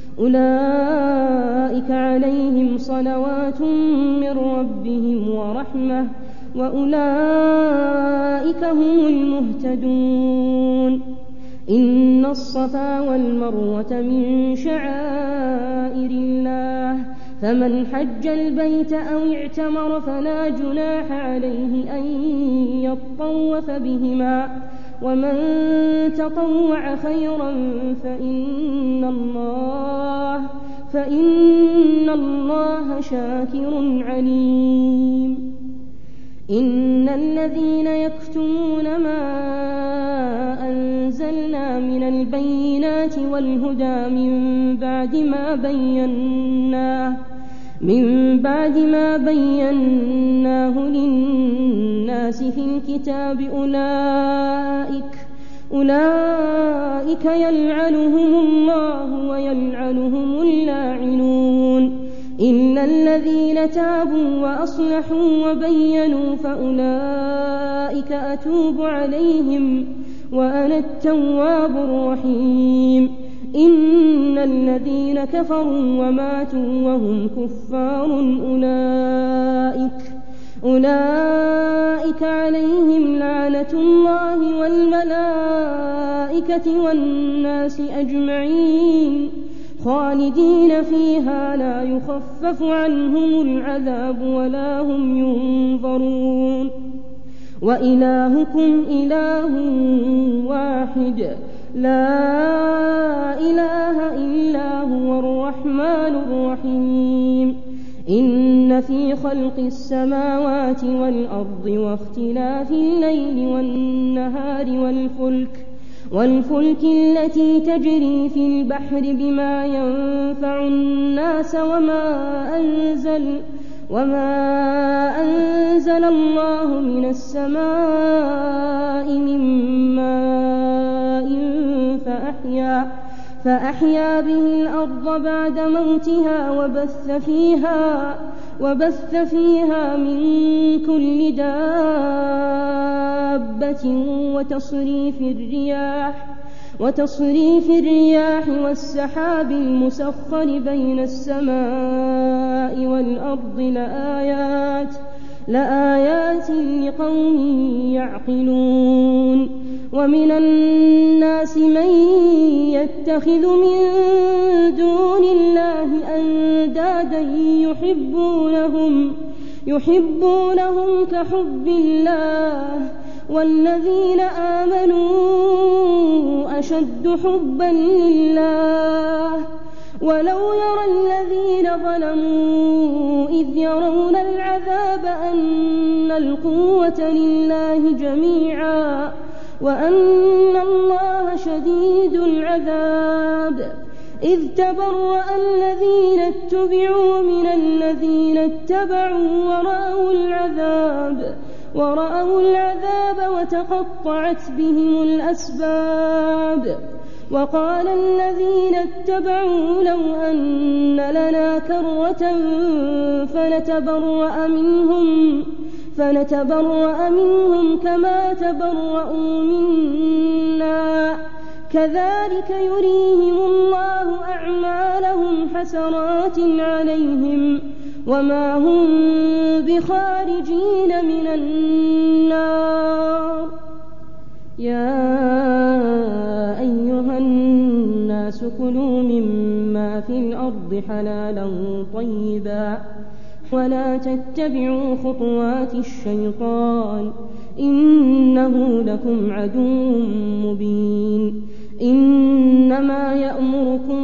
أولئك عليهم صلوات من ربهم ورحمة وأولئك هم المهتدون. إن الصفا والمروة من شعائر الله فمن حج البيت أو اعتمر فلا جناح عليه أن يطوف بهما ومن تطوع خيرا فإن الله فإن الله شاكر عليم. إن الذين يكتمون ما أنزلنا من البينات والهدى من بعد ما بيناه من بعد ما بيناه للناس في الكتاب أولئك أولئك يلعنهم الله ويلعنهم اللاعنون إلا الذين تابوا وأصلحوا وبينوا فأولئك أتوب عليهم وأنا التواب الرحيم. إن الذين كفروا وماتوا وهم كفار أولئك أولئك عليهم لعنة الله والملائكة والناس أجمعين خالدين فيها لا يخفف عنهم العذاب ولا هم ينظرون. وإلهكم إله واحد لا إله إلا هو الرحمن الرحيم. إن في خلق السماوات والأرض واختلاف الليل والنهار والفلك والفلك التي تجري في البحر بما ينفع الناس وما أنزل وما أنزل الله من السماء من ماء فأحيا فأحيا به الأرض بعد موتها وبث فيها وبث فيها من كل دابة وتصريف الرياح وتصريف الرياح والسحاب المسخر بين السماء والأرض لآيات لآيات لقوم يعقلون. ومن الناس من يتخذ من دون الله أندادا يحبونهم يحبونهم كحب الله والذين آمنوا أشد حبا لله. ولو يرى الذين ظلموا إذ يرون العذاب أن القوة لله جميعا وأن الله شديد العذاب. إذ تبرأ الذين اتبعوا من الذين اتبعوا ورأوا العذاب ورأوا العذاب وتقطعت بهم الأسباب. وقال الذين اتبعوا لو أن لنا كرة فنتبرأ منهم, فنتبرأ منهم كما تبرأوا منا كذلك يريهم الله أعمالهم حسرات عليهم وما هم بخارجين من النار. يا أيها الناس كلوا مما في الأرض حلالا طيبا ولا تتبعوا خطوات الشيطان إنه لكم عدو مبين. إنما يأمركم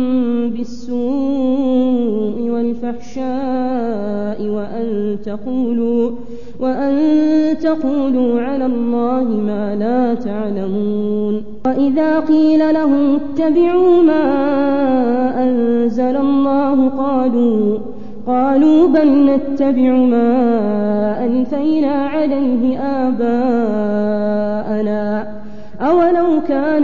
بالسوء والفحشاء وأن تقولوا, وأن تقولوا على الله ما لا تعلمون. وإذا قيل لهم اتبعوا ما أنزل الله قالوا قالوا بل نتبع ما ألفينا عليه آباءنا أولو كان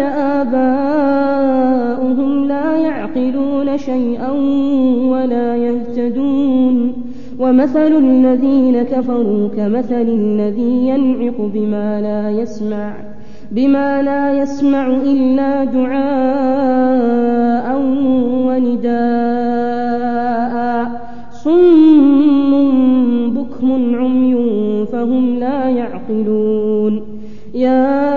آباؤهم لا يعقلون شيئا ولا يهتدون. ومثل الذين كفروا كمثل الذي ينعق بما لا يسمع بما لا يسمع إلا دعاء ونداء صم بكم عمي فهم لا يعقلون. يا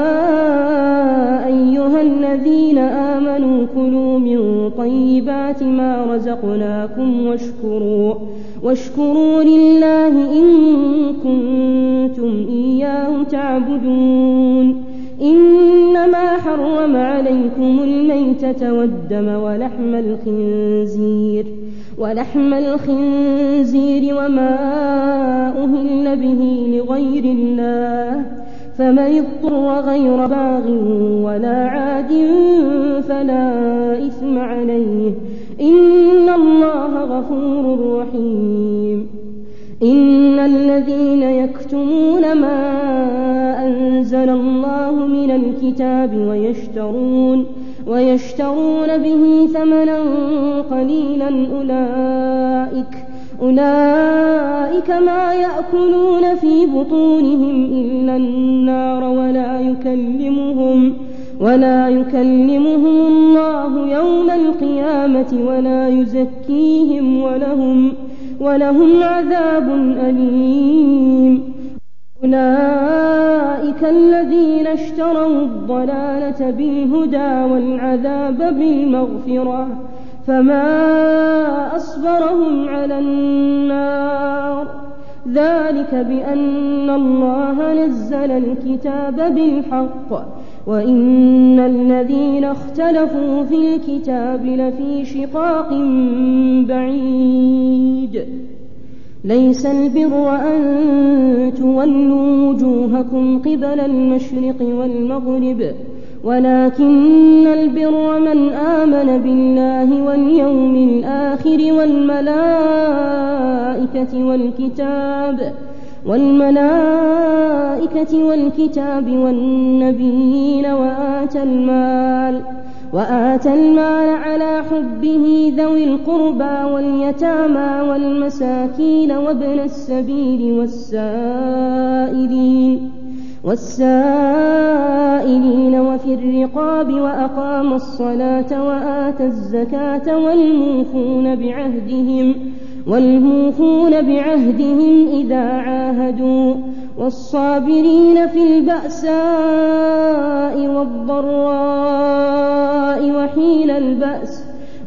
أيها الذين آمنوا كلوا من طيبات ما رزقناكم واشكروا, واشكروا لله إن كنتم إياه تعبدون. إنما حرم عليكم الميتة والدم ولحم الخنزير ولحم الخنزير وما أهل به لغير الله فمن اضطر غير باغ ولا عاد فلا إثم عليه إن الله غفور رحيم. إن الذين يكتمون ما أنزل الله من الكتاب ويشترون ويشترون به ثمنا قليلا أولئك أولئك ما يأكلون في بطونهم إلا النار ولا يكلمهم ولا يكلمهم الله يوم القيامة ولا يزكيهم ولهم ولهم عذاب أليم. أولئك الذين اشتروا الضلالة بالهدى والعذاب بالمغفرة فما أصبرهم على النار ذلك بأن الله نزل الكتاب بالحق وإن الذين اختلفوا في الكتاب لفي شقاق بعيد. ليس البر أن تولوا وجوهكم قبل المشرق والمغرب ولكن البر من آمن بالله واليوم الآخر والملائكة والكتاب والملائكة والكتاب والنبيين وآتى المال وآتى المال على حبه ذوي القربى واليتامى والمساكين وابن السبيل والسائلين والسائلين وفي الرقاب وأقام الصلاة وآتى الزكاة والموفون بعهدهم والموفون بعهدهم إذا عاهدوا والصابرين في البأساء والضراء وحين البأس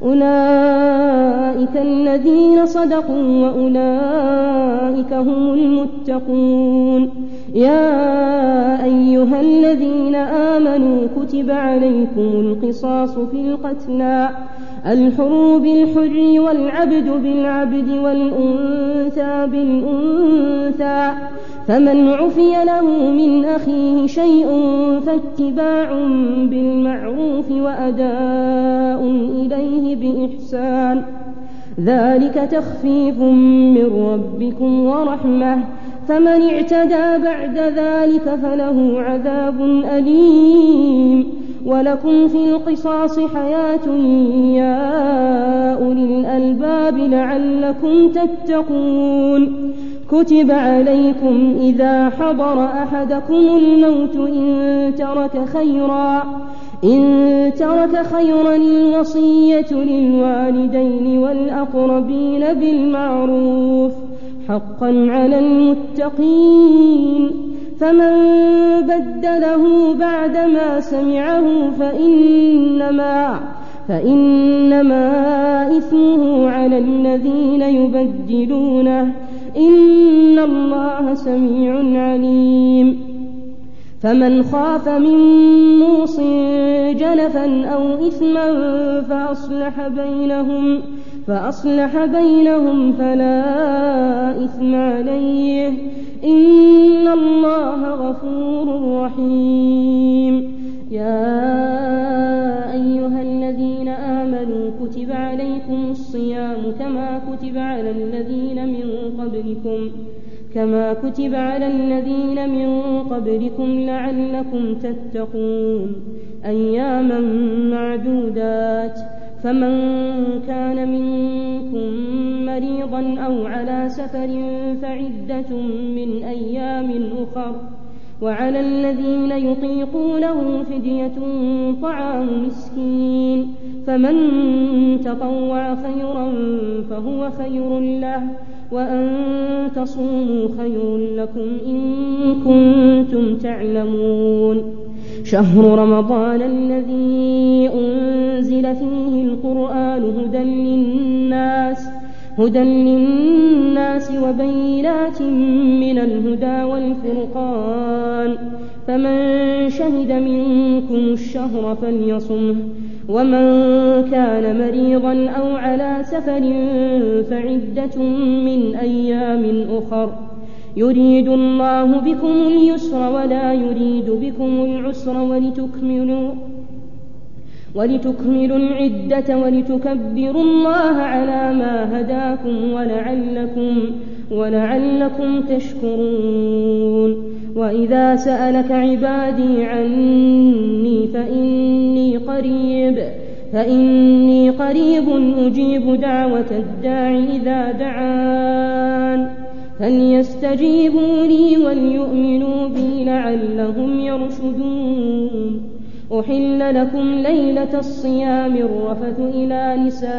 أولئك الذين صدقوا وأولئك هم المتقون. يا أيها الذين آمنوا كتب عليكم القصاص في القتلى الحر بالحر والعبد بالعبد والأنثى بالأنثى فمن عفي له من أخيه شيء فاتباع بالمعروف وأداء إليه بإحسان ذلك تخفيف من ربكم ورحمة فمن اعتدى بعد ذلك فله عذاب أليم. ولكم في القصاص حياة يا أولي الألباب لعلكم تتقون. كتب عليكم إذا حضر أحدكم الموت إن ترك خيرا إن ترك خيرا الوصية للوالدين والأقربين بالمعروف حقا على المتقين. فمن بدله بعدما سمعه فإنما فإنما إثمه على الذين يبدلونه إن الله سميع عليم. فمن خاف من موص جنفا أو إثما فأصلح بينهم فأصلح بينهم فلا إثم عليه إن الله غفور رحيم. يا أيها الذين آمنوا كتب عليكم الصيام كما كتب على الذين من قبلكم كما كتب على الذين من قبلكم لعلكم تتقون أياما معدودات. فمن كان منكم مريضا أو على سفر فعدة من أيام أخر. وعلى الذين يطيقونه فدية طعام مسكين. فمن تطوع خيرا فهو خير له وأن تصوموا خير لكم إن كنتم تعلمون. شهر رمضان الذي أنزل فيه القرآن هدى للناس هدى للناس وبينات من الهدى والفرقان. فمن شهد منكم الشهر فليصمه ومن كان مريضا أو على سفر فعدة من أيام أخر. يريد الله بكم اليسر ولا يريد بكم العسر ولتكملوا ولتكملوا العدة ولتكبروا الله على ما هداكم ولعلكم ولعلكم تشكرون. وإذا سألك عبادي عني فإني قريب فإني قريب أجيب دعوة الداع إذا دعان فليستجيبوا لي وليؤمنوا بي لعلهم يرشدون. أحل لكم ليلة الصيام الرفث إلى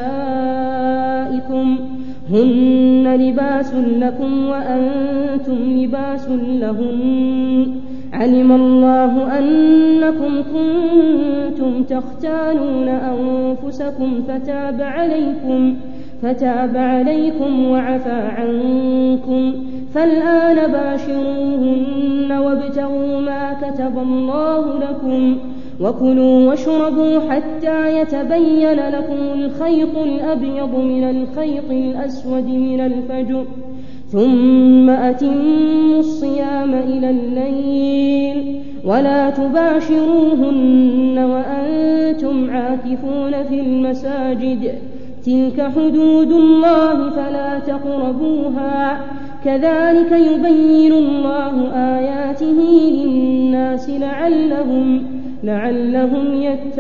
نسائكم هن لباس لكم وأنتم لباس لهن. علم الله أنكم كنتم تختانون أنفسكم فتاب عليكم فتاب عليكم وعفى عنكم فالآن باشروهن وابتغوا ما كتب الله لكم وكلوا واشربوا حتى يتبين لكم الخيط الأبيض من الخيط الأسود من الفجر ثم أتموا الصيام إلى الليل ولا تباشروهن وأنتم عاكفون في المساجد تلك حدود الله فلا تقربوها كذلك يبين الله آياته للناس لعلهم لعلهم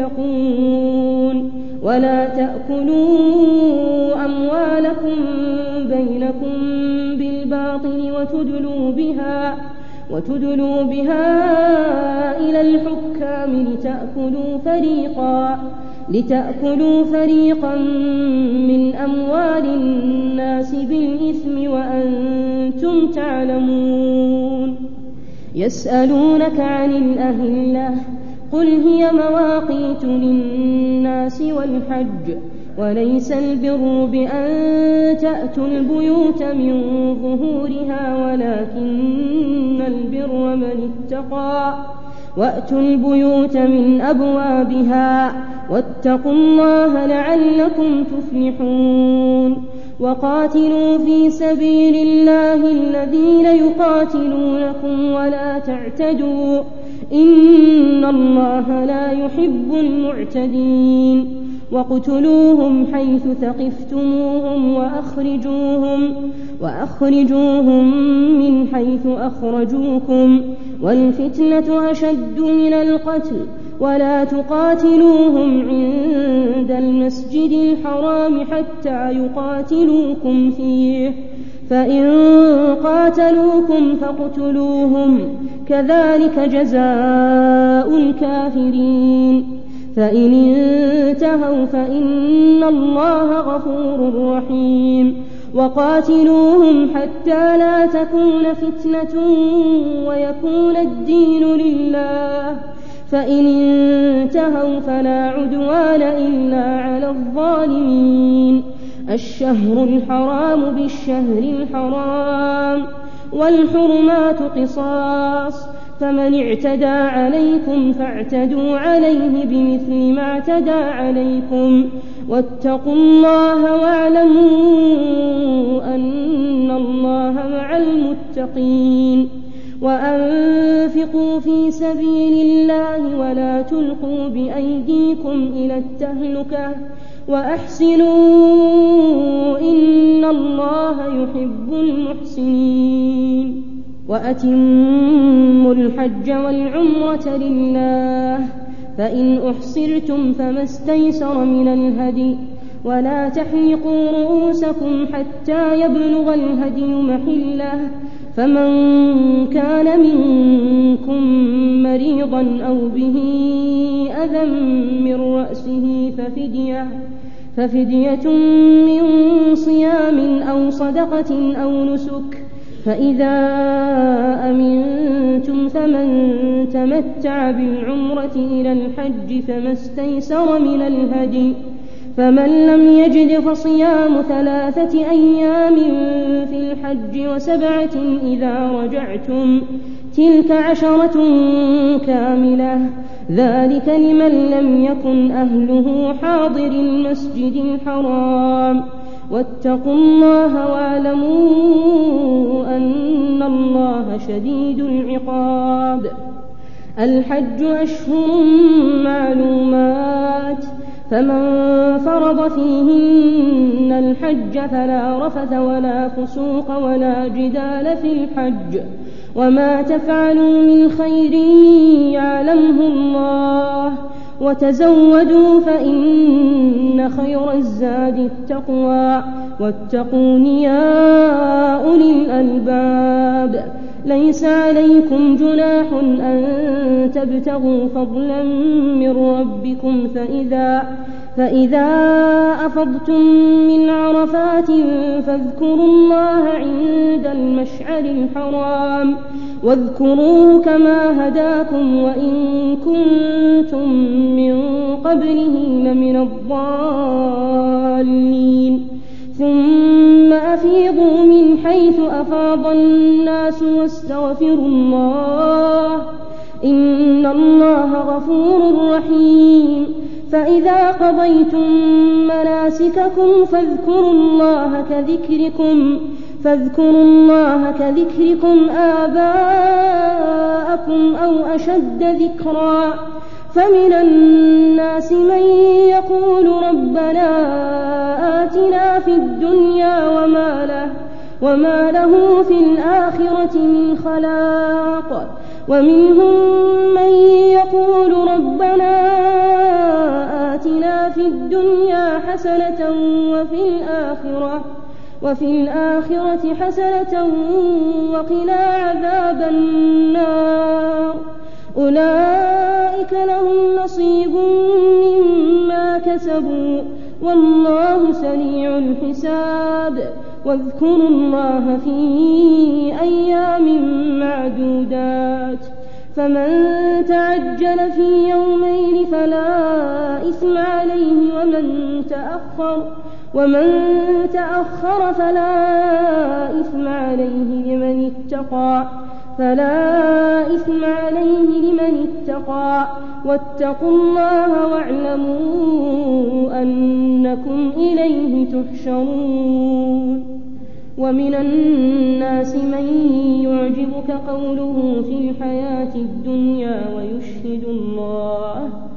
يتقون. ولا تأكلوا أموالكم بينكم بالباطل وتدلوا بها وتدلوا بها إلى الحكام لتأكلوا فريقا لتأكلوا فريقا من أموال الناس بالإثم وأنتم تعلمون. يسألونك عن الأهلة قل هي مواقيت للناس والحج وليس البر بأن تأتوا البيوت من ظهورها ولكن البر من اتقى وأتوا البيوت من أبوابها واتقوا الله لعلكم تفلحون. وقاتلوا في سبيل الله الذين يقاتلونكم ولا تعتدوا إن الله لا يحب المعتدين. واقتلوهم حيث ثقفتموهم وأخرجوهم, وأخرجوهم من حيث أخرجوكم والفتنة أشد من القتل ولا تقاتلوهم عند المسجد الحرام حتى يقاتلوكم فيه فإن قاتلوكم فاقتلوهم كذلك جزاء الكافرين فإن انتهوا فإن الله غفور رحيم وقاتلوهم حتى لا تكون فتنة ويكون الدين لله فإن انتهوا فلا عدوان إلا على الظالمين الشهر الحرام بالشهر الحرام والحرمات قصاص فمن اعتدى عليكم فاعتدوا عليه بمثل ما اعتدى عليكم واتقوا الله واعلموا أن الله مع المتقين وأنفقوا في سبيل الله ولا تلقوا بأيديكم إلى التهلكة وأحسنوا إن الله يحب المحسنين وأتموا الحج والعمرة لله فإن أحصرتم فما استيسر من الهدي ولا تحلقوا رؤوسكم حتى يبلغ الهدي محله فمن كان منكم مريضا أو به أذى من رأسه ففدية, ففدية من صيام أو صدقة أو نسك فإذا أمنتم فمن تمتع بالعمرة إلى الحج فما استيسر من الهدي فمن لم يجد فصيام ثلاثة أيام في الحج وسبعة إذا رجعتم تلك عشرة كاملة ذلك لمن لم يكن أهله حاضر المسجد الحرام واتقوا الله واعلموا أن الله شديد العقاب الحج أشهر معلومات فمن فرض فيهن الحج فلا رفث ولا فسوق ولا جدال في الحج وما تفعلوا من خير يعلمه الله وتزودوا فإن خير الزاد التقوى واتقون يا أولي الألباب ليس عليكم جناح أن تبتغوا فضلا من ربكم فإذا, فإذا أفضتم من عرفات فاذكروا الله عند المشعر الحرام واذكروه كما هداكم وإن كنتم من قبله لمن الضالين ثم أفيضوا من حيث أفاض الناس واستغفروا الله إن الله غفور رحيم فإذا قضيتم مناسككم فاذكروا الله كذكركم فاذكروا الله كذكركم آباءكم أو أشد ذكرا فمن الناس من يقول ربنا آتنا في الدنيا وما له, وما له في الآخرة من خلاق ومنهم من يقول ربنا آتنا في الدنيا حسنة وفي الآخرة وفي الآخرة حسنة وقنا عذاب النار أولئك لهم نصيب مما كسبوا والله سريع الحساب واذكروا الله في أيام معدودات فمن تعجل في يومين فلا إثم عليه ومن تأخر ومن تأخر فلا إثم عليه لمن اتقى فلا إثم عليه لمن اتقى واتقوا الله واعلموا أنكم إليه تحشرون ومن الناس من يعجبك قوله في الحياة الدنيا ويشهد الله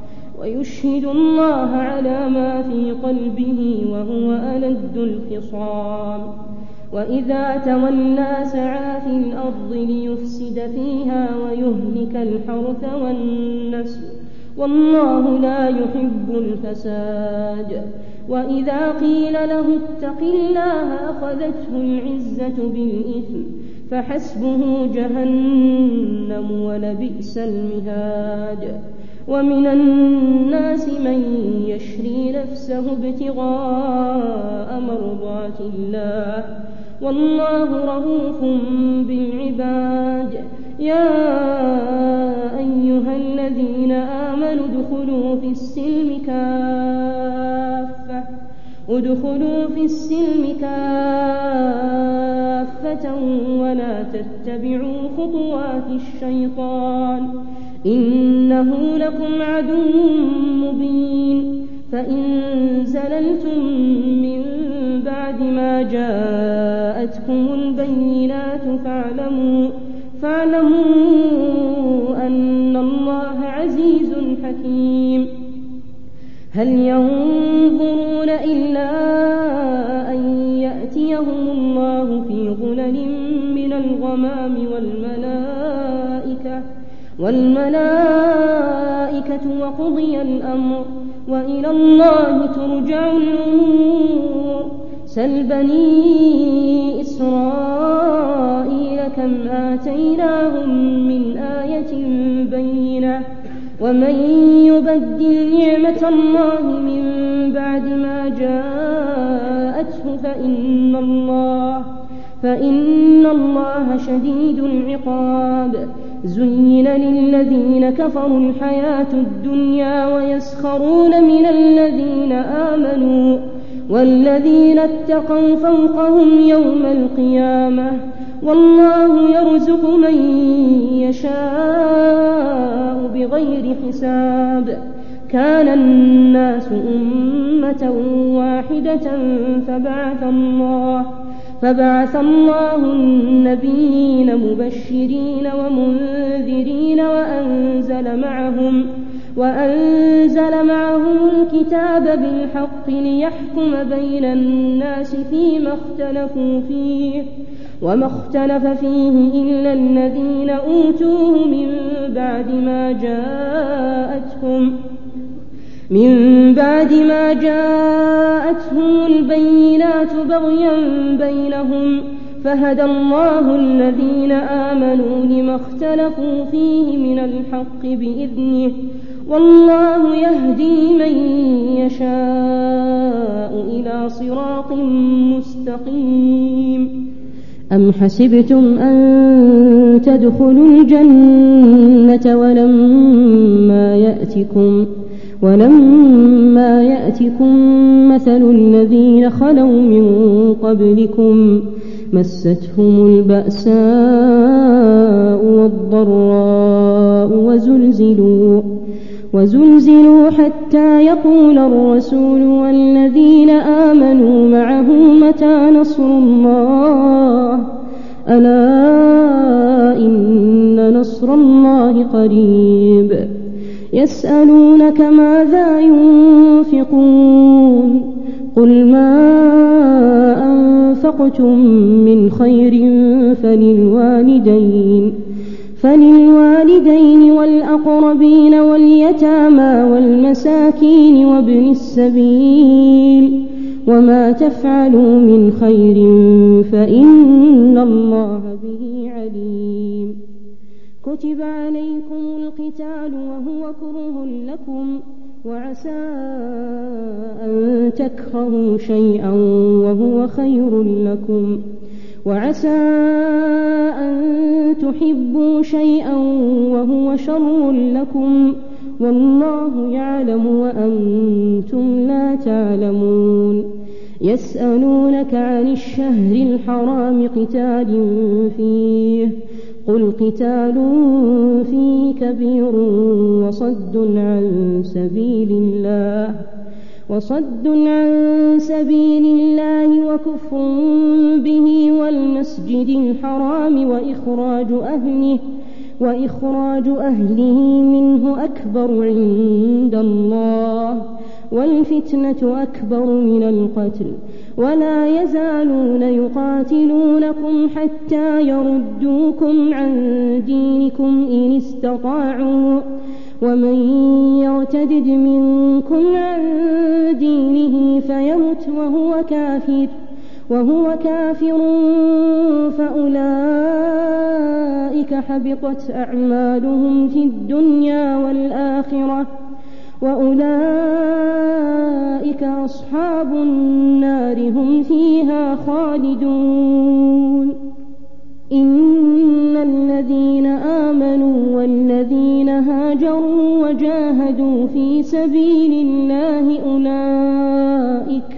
ويشهد الله على ما في قلبه وهو ألد الخصام وإذا تولى سعى في الأرض ليفسد فيها ويهلك الحرث والنسل والله لا يحب الفساد وإذا قيل له اتق الله أخذته العزة بالإثم فحسبه جهنم ولبئس المهاد ومن الناس من يشري نفسه ابتغاء مرضات الله والله رؤوف بالعباد يا أيها الذين آمنوا ادخلوا في السلم كافة ادخلوا في السلم كافة ولا تتبعوا خطوات الشيطان إنه لكم عدو مبين فإن زللتم من بعد ما جاءتكم البينات فاعلموا فاعلموا أن الله عزيز حكيم هل ينظرون إلا أن يأتيهم الله في ظلل من الغمام والملائكة والملائكة وقضي الأمر وإلى الله ترجع الأمور سل بني إسرائيل كم آتيناهم من آية بينة ومن يبدل نعمة الله من بعد ما جاءته فإن الله فإن الله شديد العقاب زين للذين كفروا الحياة الدنيا ويسخرون من الذين آمنوا والذين اتقوا فوقهم يوم القيامة والله يرزق من يشاء بغير حساب كان الناس أمة واحدة فبعث الله فبعث الله النبيين مبشرين ومنذرين وأنزل معهم وأنزل معهم الكتاب بالحق ليحكم بين الناس فيما اختلفوا فيه وما اختلف فيه إلا الذين أوتوه من بعد ما جاءتهم من بعد ما جاءتهم البينات بغيا بينهم فهدى الله الذين آمنوا لما اختلفوا فيه من الحق بإذنه والله يهدي من يشاء إلى صراط مستقيم أم حسبتم أن تدخلوا الجنة ولما يأتكم ولما يأتكم مثل الذين خلوا من قبلكم مستهم البأساء والضراء وزلزلوا وزلزلوا حتى يقول الرسول والذين آمنوا معه متى نصر الله ألا إن نصر الله قريب يسألونك ماذا ينفقون قل ما أنفقتم من خير فللوالدين فللوالدين والأقربين واليتامى والمساكين وابن السبيل وما تفعلوا من خير فإن الله به عليم كتب عليكم القتال وهو كره لكم وعسى أن تكرهوا شيئا وهو خير لكم وعسى أن تحبوا شيئا وهو شر لكم والله يعلم وأنتم لا تعلمون يسألونك عن الشهر الحرام قتال فيه قل قتال فيه كبير وصد عن سبيل الله وصد عن سبيل الله وكفر به والمسجد الحرام وإخراج أهله وإخراج أهله منه أكبر عند الله، والفتنة أكبر من القتل. ولا يزالون يقاتلونكم حتى يردوكم عن دينكم إن استطاعوا، ومن يرتدد منكم عن دينه فيمت وهو كافر وهو كافر فأولئك حبطت أعمالهم في الدنيا والآخرة، وأولئك أصحاب النار هم فيها خالدون. إن الذين آمنوا والذين هاجروا وجاهدوا في سبيل الله أولئك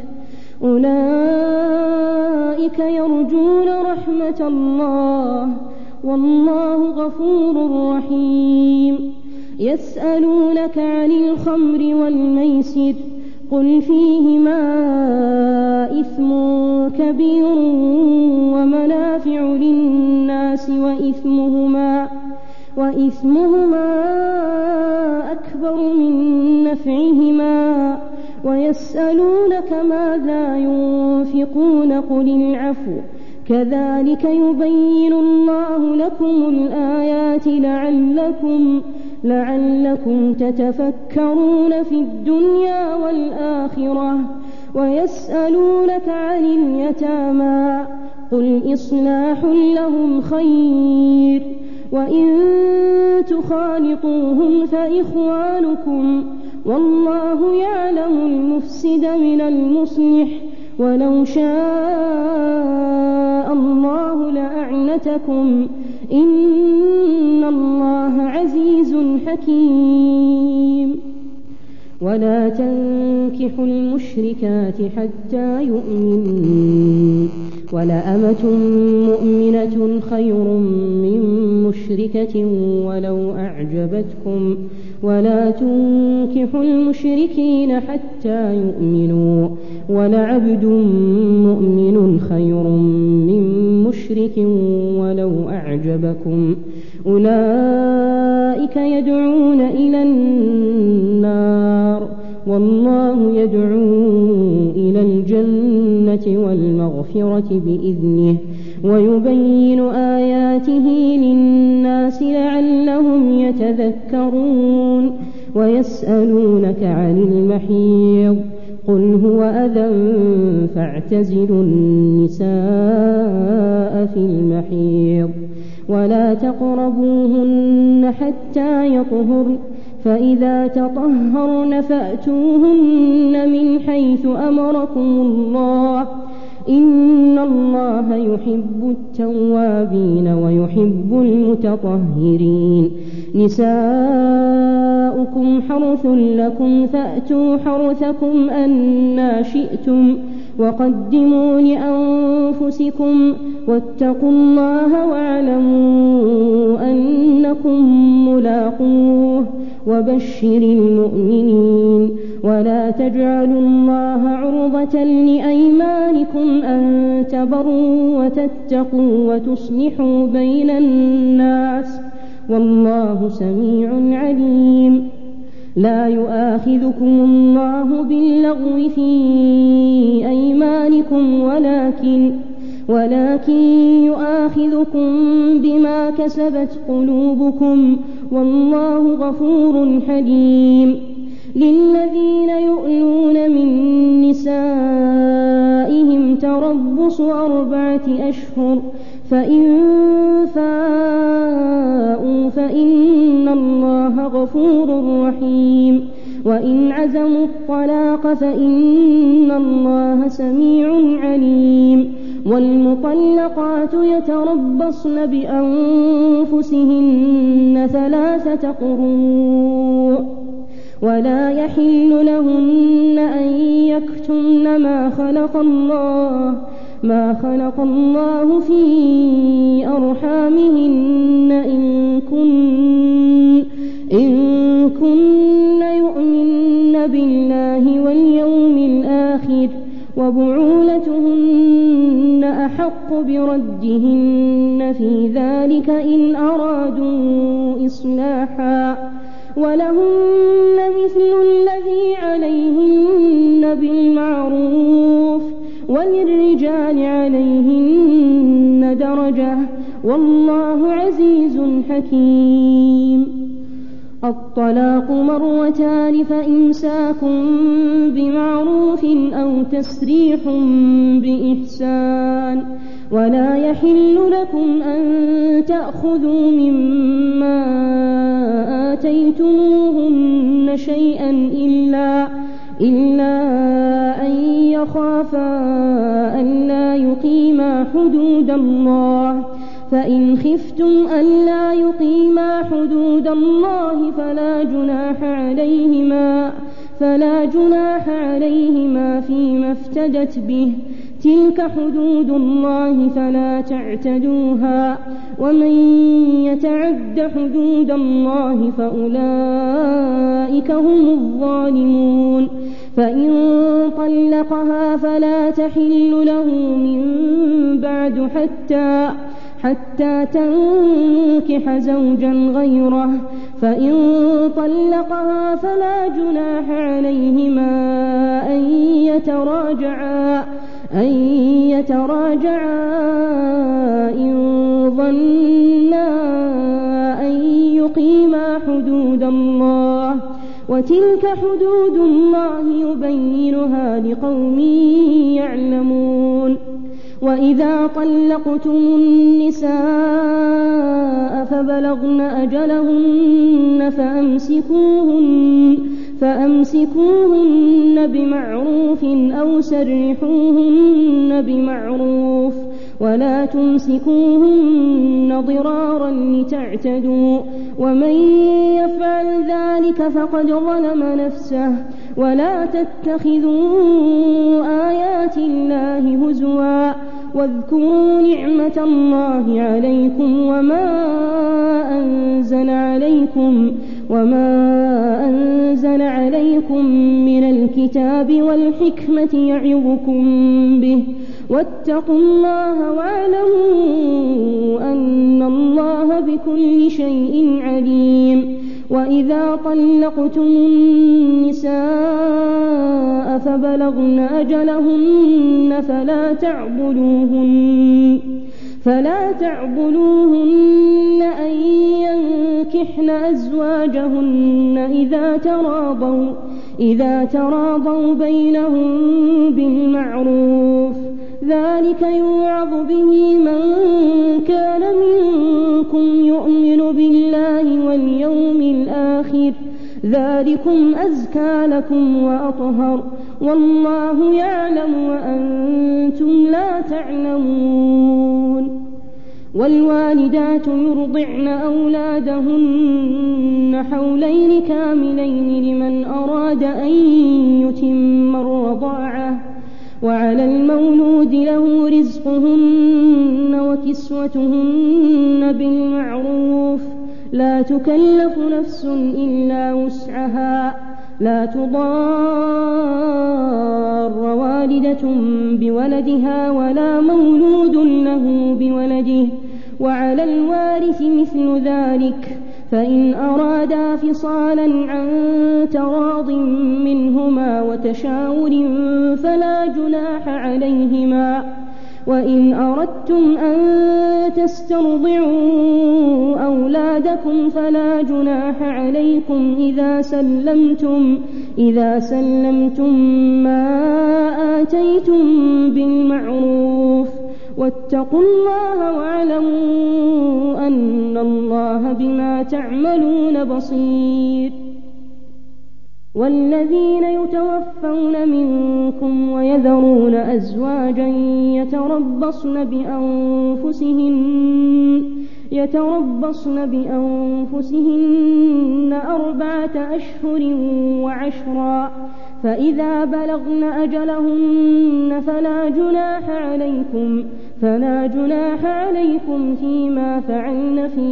أولئك يرجون رحمة الله، والله غفور رحيم. يسألونك عن الخمر والميسر، قل فيهما إثم كبير ومنافع للناس وإثمهما, وإثمهما أكبر من نفعهما، ويسألونك ماذا ينفقون قل العفو، كذلك يبين الله لكم الآيات لعلكم لعلكم تتفكرون في الدنيا والآخرة. ويسألونك عن اليتامى، قل إصلاح لهم خير، وإن تخالطوهم فإخوانكم، والله يعلم المفسد من المصلح، ولو شاء الله لأعنتكم، إن الله عزيز حكيم. ولا تنكحوا المشركات حتى يؤمنوا، ولأمة مؤمنة خير من مشركة ولو أعجبتكم، ولا تنكحوا المشركين حتى يؤمنوا، ولعبد مؤمن خير من مشرك ولو أعجبكم، أولئك يدعون إلى النار، والله يدعو إلى الجنة والمغفرة بإذنه، ويبين آياته للناس لعلهم يتذكرون. ويسألونك عن المحيض، قل هو أذى فاعتزلوا النساء في المحيض، ولا تقربوهن حتى يطهرن، فإذا تطهرن فأتوهن من حيث أمركم الله، إن الله يحب التوابين ويحب المتطهرين. نساؤكم حرث لكم فأتوا حرثكم أنى شئتم، وقدموا لأنفسكم، واتقوا الله واعلموا أنكم ملاقوه، وبشر المؤمنين. ولا تجعلوا الله عرضة لأيمانكم أن تبروا وتتقوا وتصلحوا بين الناس، والله سميع عليم. لا يؤاخذكم الله باللغو في أيمانكم، ولكن ولكن يؤاخذكم بما كسبت قلوبكم، والله غفور حليم. للذين يؤلون من نسائهم تربص أربعة أشهر، فإن فاءوا فإن الله غفور رحيم، وإن عزموا الطلاق فإن الله سميع عليم. والمطلقات يتربصن بأنفسهن ثلاثة قروء، ولا يحل لهن أن يكتمن ما خلق الله ما خلق الله في أرحامهن إن كن إن كن يؤمن بالله واليوم الآخر، وبعولتهن أحق بردهن في ذلك إن أرادوا إصلاحا ولهن مثل الذي عليهن بالمعروف وللرجال عليهن درجة والله عزيز حكيم. الطلاق مرتان فإمساك بمعروف أو تسريح بإحسان ولا يحل لكم أن تأخذوا مما آتيتموهن شيئا إلا, إلا أن يخافا ألا يقيما حدود الله فإن خفتم ألا يقيما حدود الله فلا جناح عليهما فلا جناح عليهما فيما افتدت به تلك حدود الله فلا تعتدوها ومن يتعد حدود الله فأولئك هم الظالمون. فإن طلقها فلا تحل له من بعد حتى حتى تنكح زوجا غيره فإن طلقها فلا جناح عليهما أن يتراجعا أن يتراجعا إن ظنا أن يقيما حدود الله وتلك حدود الله يبينها لقوم يعلمون. وإذا طلقتم النساء فبلغن أجلهن فأمسكوهن, فأمسكوهن بمعروف أو سرحوهن بمعروف ولا تمسكوهن ضرارا لتعتدوا ومن يفعل ذلك فقد ظلم نفسه. ولا تتخذوا آيات الله هزوا واذكروا نعمة الله عليكم وما أنزل عليكم وما أنزل عليكم من الكتاب والحكمة يعظكم به واتقوا الله واعلموا أن الله بكل شيء عليم. وإذا طلقتم النساء فبلغن أجلهن فلا تعضلوهن فلا تعضلوهن أن ينكحن أزواجهن إذا تراضوا إذا تراضوا بينهم بالمعروف ذلك يوعظ به من كان منكم يؤمن بالله واليوم الآخر ذلكم أزكى لكم وأطهر والله يعلم وأنتم لا تعلمون. والوالدات يرضعن أولادهن حولين كاملين لمن أراد أن يتم الرضاعة وعلى المولود له رزقهن وكسوتهن بالمعروف لا تكلف نفس إلا وسعها لا تضار والدة بولدها ولا مولود له بولده وعلى الوارث مثل ذلك فإن أرادا فصالا عن تراض منهما وتشاور فلا جناح عليهما. وإن أردتم أن تسترضعوا أولادكم فلا جناح عليكم إذا سلمتم إذا سلمتم ما آتيتم بالمعروف واتقوا الله واعلموا أن الله بما تعملون بصير. والذين يتوفون منكم ويذرون أزواجا يتربصن بأنفسهن يتربصن بأنفسهن أربعة أشهر وعشرا فإذا بلغن أجلهن فلا جناح عليكم فلا جناح عليكم فيما فعلن في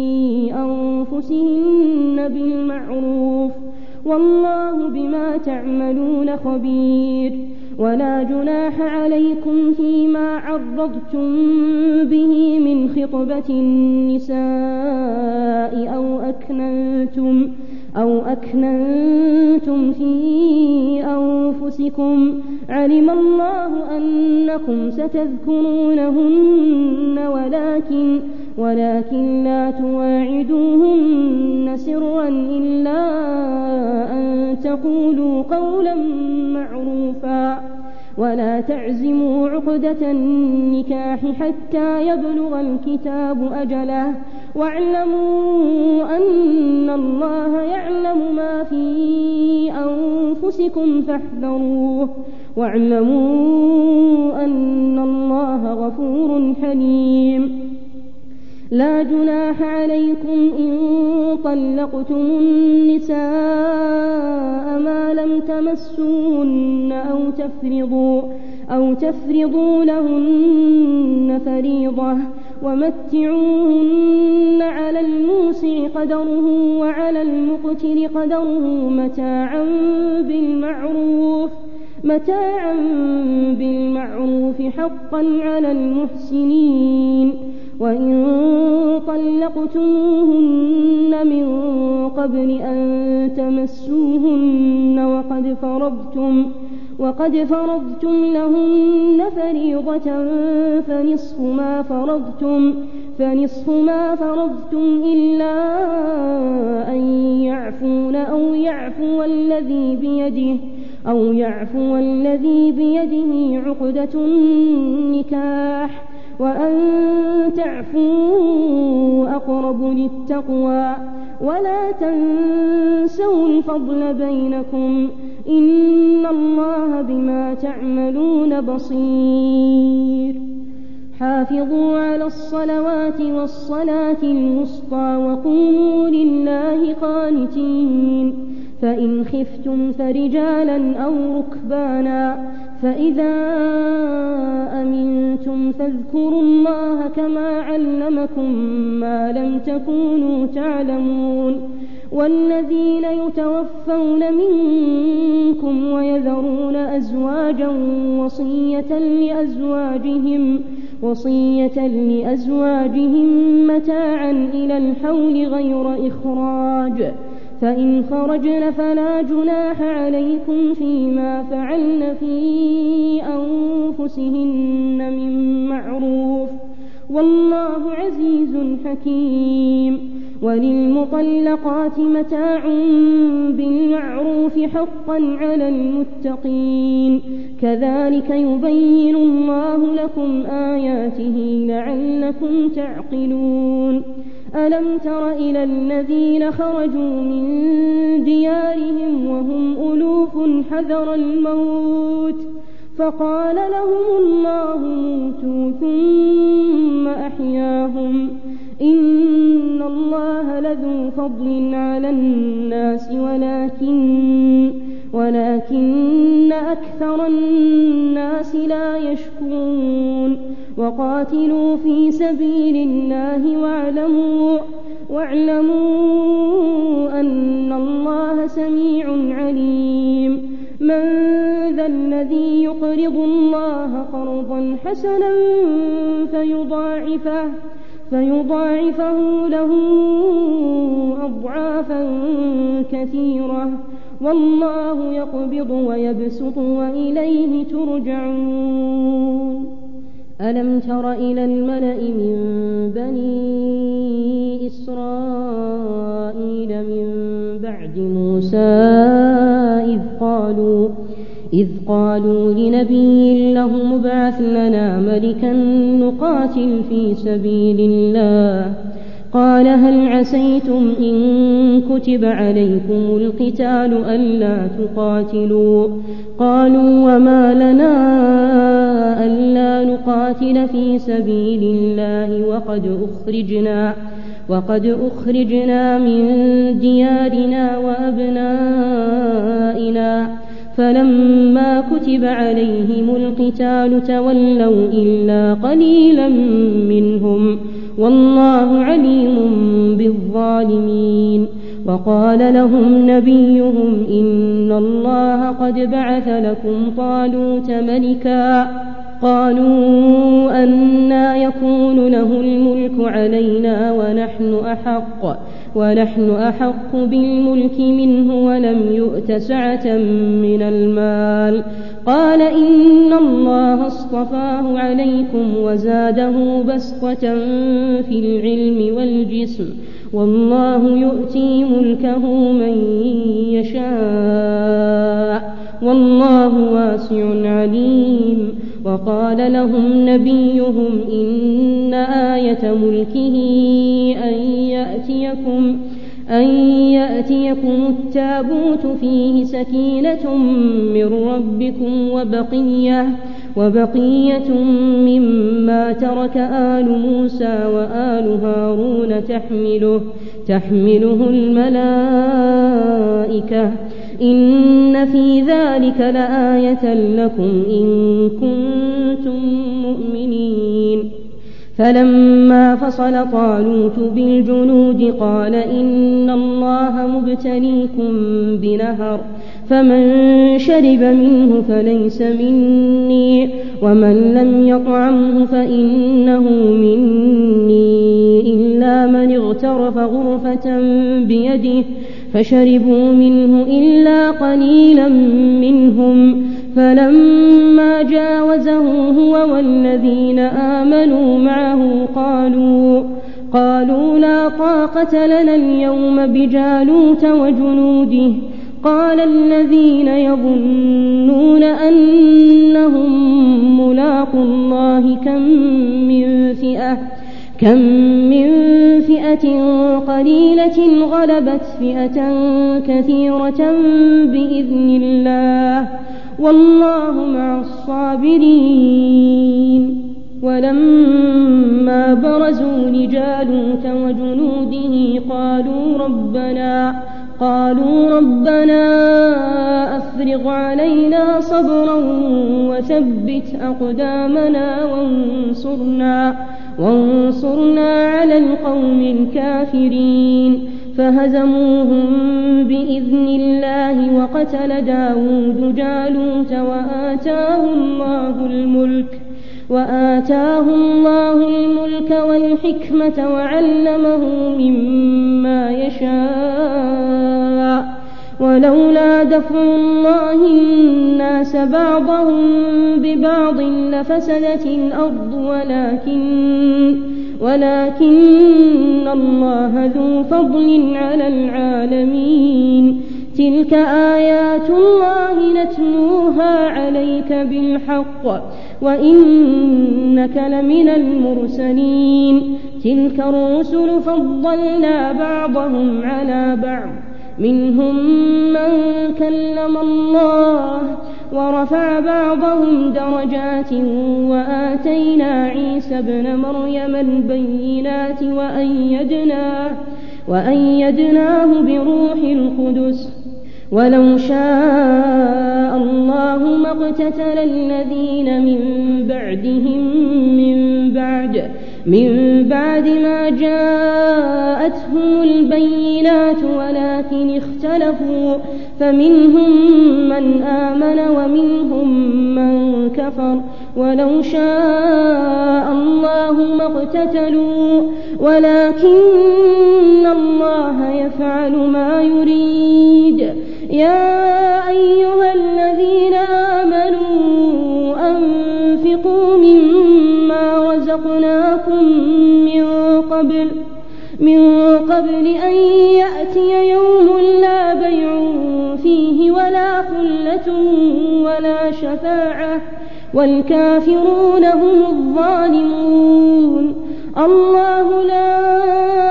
أنفسهن بالمعروف والله بما تعملون خبير. ولا جناح عليكم فيما عرضتم به من خطبة النساء أو أكننتم أو أكننتم في أنفسكم علم الله أنكم ستذكرونهن ولكن ولكن لا تواعدوهن سرا إلا أن تقولوا قولا معروفا ولا تعزموا عقدة النكاح حتى يبلغ الكتاب أجله واعلموا أن الله يعلم ما في أنفسكم فاحذروه واعلموا أن الله غفور حليم. لا جناح عليكم إن طلقتم النساء ما لم تمسوهن أو تفرضوا أو تفرضوا لهن فريضة ومتعوهن على الموسع قدره وعلى المقتر قدره متاعا بالمعروف متاعا بالمعروف حقا على المحسنين. وإن طلقتموهن من قبل أن تمسوهن وقد فرضتم وقد فرضتم لهن فريضة فنصف ما فرضتم فنصف ما فرضتم إلا أن يعفون أو يعفو الذي بيده أو يعفو الذي بيده عقدة النكاح وأن تعفوا أقرب للتقوى ولا تنسوا الفضل بينكم إن الله بما تعملون بصير. حافظوا على الصلوات والصلاة الوسطى وقوموا لله قانتين. فإن خفتم فرجالا أو ركبانا فإذا أمنتم فاذكروا الله كما علمكم ما لم تكونوا تعلمون. والذين يتوفون منكم ويذرون أزواجا وصية لأزواجهم وصية لأزواجهم متاعا إلى الحول غير إخراج فإن خرجن فلا جناح عليكم فيما فعلن في أنفسهن من معروف والله عزيز حكيم. وللمطلقات متاع بالمعروف حقا على المتقين كذلك يبين الله لكم آياته لعلكم تعقلون. ألم تر إلى الذين خرجوا من ديارهم وهم ألوف حذر الموت فقال لهم الله موتوا ثم أحياهم إن الله لذو فضل على الناس ولكن ولكن أكثر الناس لا يشكرون. وقاتلوا في سبيل الله واعلموا واعلموا أن الله سميع عليم. من ذا الذي يقرض الله قرضا حسنا فيضاعفه فيضاعفه له أضعافا كثيرة والله يقبض ويبسط وإليه ترجعون. ألم تر إلى الملأ من بني إسرائيل من بعد موسى إذ قالوا إذ قالوا لنبي له ابعث لنا ملكا نقاتل في سبيل الله قال هل عسيتم إن كتب عليكم القتال ألا تقاتلوا قالوا وما لنا ألا نقاتل في سبيل الله وقد أخرجنا وقد أخرجنا من ديارنا وأبنائنا فلما كتب عليهم القتال تولوا إلا قليلا منهم والله عليم بالظالمين. وقال لهم نبيهم إن الله قد بعث لكم طالوت ملكا قالوا أنى يكون له الملك علينا ونحن أحق ونحن أحق بالملك منه ولم يؤت سعة من المال قال إن الله اصطفاه عليكم وزاده بسطة في العلم والجسم والله يؤتي ملكه من يشاء والله واسع عليم وقال لهم نبيهم إن آية ملكه أن يأتيكم أن يأتيكم التابوت فيه سكينة من ربكم وبقية وبقية مما ترك آل موسى وآل هارون تحمله تحمله الملائكة إن في ذلك لآية لكم إن كنتم مؤمنين فلما فصل طالوت بالجنود قال إن الله مبتليكم بنهر فمن شرب منه فليس مني ومن لم يطعمه فإنه مني إلا من اغترف غرفة بيده فشربوا منه إلا قليلا منهم فلما جاوزه هو والذين آمنوا معه قالوا قالوا لا طاقة لنا اليوم بجالوت وجنوده قال الذين يظنون أنهم ملاقوا الله كم من فئة كم من فئة قليلة غلبت فئة كثيرة بإذن الله والله مع الصابرين ولما برزوا لجالوت وجنوده قالوا ربنا قالوا ربنا أفرغ علينا صبرا وثبت أقدامنا وانصرنا وانصرنا على القوم الكافرين فهزموهم بإذن الله وقتل داود جالوت وآتاه الله الملك وآتاه الله الملك والحكمة وعلمه مما يشاء ولولا دفع الله الناس بعضهم ببعض لفسدت الأرض ولكن ولكن الله ذو فضل على العالمين تلك آيات الله نتلوها عليك بالحق وإنك لمن المرسلين تلك الرسل فضلنا بعضهم على بعض منهم من كلم الله ورفع بعضهم درجات وآتينا عيسى ابن مريم البينات وأيدناه, وأيدناه بروح القدس ولو شاء الله ما اقتتل الذين من بعدهم من بعد من بعد ما جاءتهم البينات ولكن اختلفوا فمنهم من آمن ومنهم من كفر ولو شاء الله ما اقتتلوا ولكن الله يفعل ما يريد يا أيها الذين آمنوا أنفقوا مما رزقناكم من قبل من قبل أن يأتي يوم لا بيع فيه ولا خلة ولا شفاعة والكافرون هم الظالمون الله لا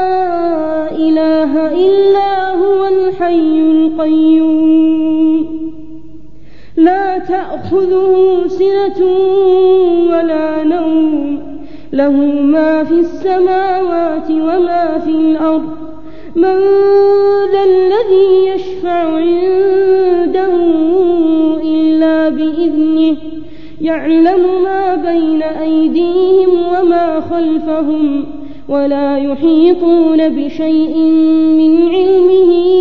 إله إلا هو الحي القيوم لا تأخذه سنة ولا نوم له ما في السماوات وما في الأرض من ذا الذي يشفع عنده إلا بإذنه يعلم ما بين أيديهم وما خلفهم ولا يحيطون بشيء من علمه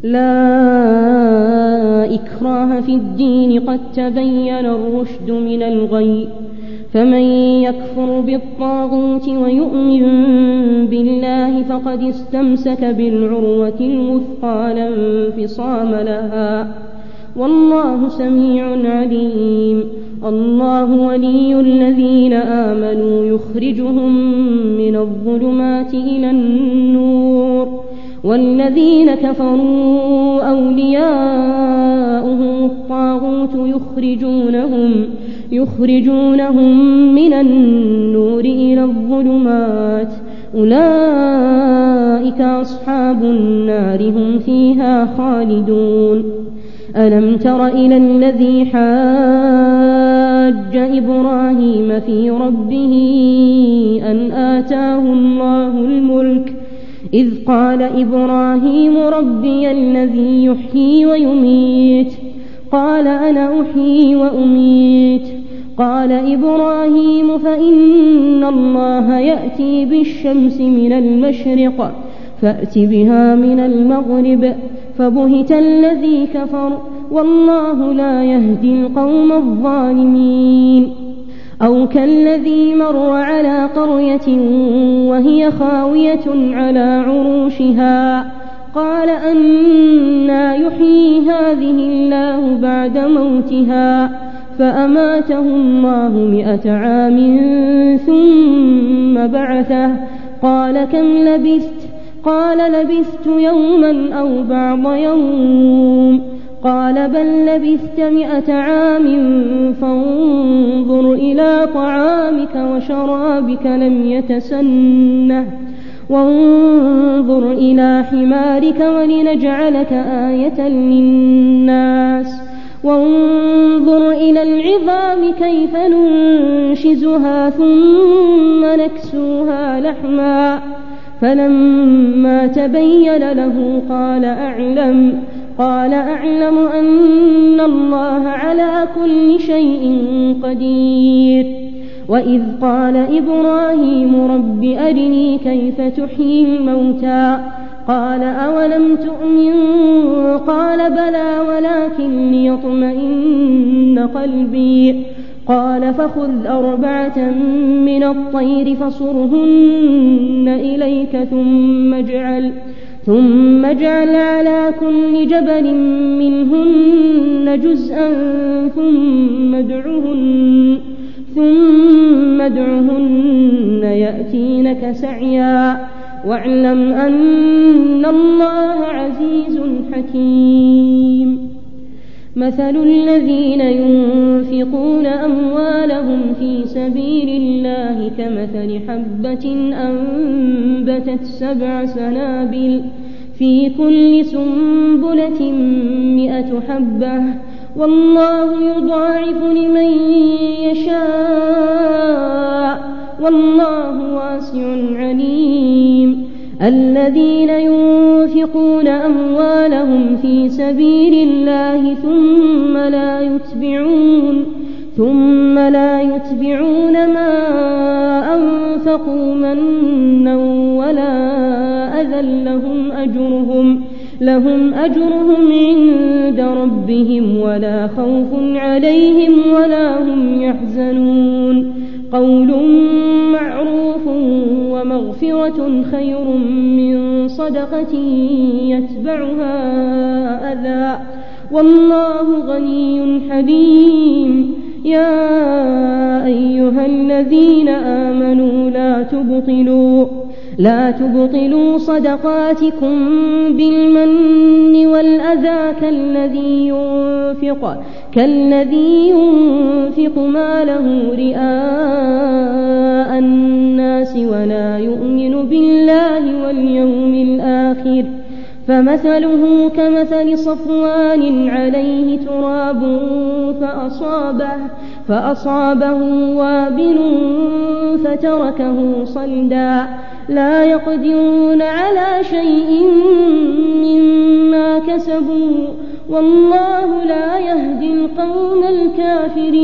لا إكراه في الدين قد تبين الرشد من الغي فمن يكفر بالطاغوت ويؤمن بالله فقد استمسك بالعروة الوثقى لا انفصام لها والله سميع عليم. الله ولي الذين آمنوا يخرجهم من الظلمات إلى النور والذين كفروا أولياؤهم الطاغوت يخرجونهم يخرجونهم من النور إلى الظلمات أولئك أصحاب النار هم فيها خالدون. ألم تر إلى الذي حاج إبراهيم في ربه أن آتاه الله الملك إذ قال إبراهيم ربي الذي يحيي ويميت قال أنا أحيي وأميت قال إبراهيم فإن الله يأتي بالشمس من المشرق فأت بها من المغرب فبهت الذي كفر والله لا يهدي القوم الظالمين. أو كالذي مر على قرية وهي خاوية على عروشها قال أنى يحيي هذه الله بعد موتها فأماته الله مئة عام ثم بعثه قال كم لبثت قال لبثت يوما أو بعض يوم قال بل لبثت مئة عام فانظر إلى طعامك وشرابك لم يتسنه وانظر إلى حمارك ولنجعلك آية للناس وانظر إلى العظام كيف ننشزها ثم نكسوها لحما فلما تبين له قال أعلم قال أعلم أن الله على كل شيء قدير. وإذ قال إبراهيم رب أرني كيف تحيي الموتى قال أولم تؤمن قال بلى ولكن ليطمئن قلبي قال فخذ أربعة من الطير فصرهن إليك ثم اجعل ثم اجعل على كل جبل منهن جزءا ثم ادعهن ثم ادعهن يأتينك سعيا واعلم أن الله عزيز حكيم. مثل الذين ينفقون أموالهم في سبيل الله كمثل حبة أنبتت سبع سنابل في كل سنبلة مئة حبة والله يضاعف لمن يشاء والله واسع عليم. الذين ينفقون أموالهم في سبيل الله ثم لا يتبعون ثم لا يتبعون ما أنفقوا منا ولا أذى لهم أجرهم لهم أجرهم عند ربهم ولا خوف عليهم ولا هم يحزنون. قول معروف ومغفرة خير من صدقة يتبعها أذى والله غني حليم. يا أيها الذين آمنوا لا تبطلوا لا تبطلوا صدقاتكم بالمن والأذى كالذي ينفق كالذي ينفق ماله رئاء الناس ولا يؤمن بالله واليوم الآخر فمثله كمثل صفوان عليه تراب فأصابه, فأصابه وابل فتركه صلدا لا يقدرون على شيء مما كسبوا والله لا يهدي القوم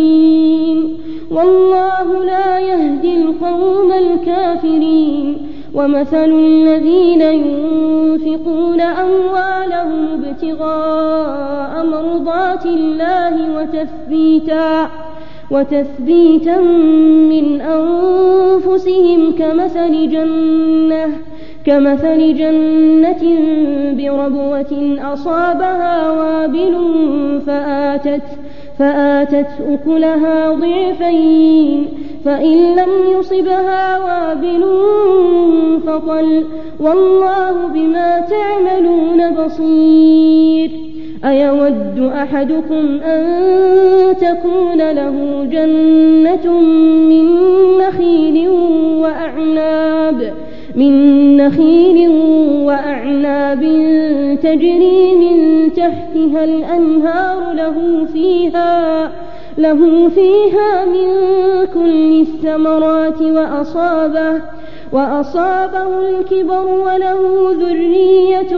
الكافرين والله لا يهدي القوم الكافرين. ومثل الذين ينفقون أموالهم ابتغاء مرضات الله وتثبيتا وتثبيتا من أنفسهم كمثل جنة كمثل جنة بربوة أصابها وابل فآتت فآتت أكلها ضعفين فإن لم يصبها وابل فطل والله بما تعملون بصير. أيود أحدكم أن تكون له جنة من نخيل وأعناب من نخيل وأعناب تجري من تحتها الأنهار له فيها له فيها من كل الثمرات وأصابه وأصابه الكبر وله ذرية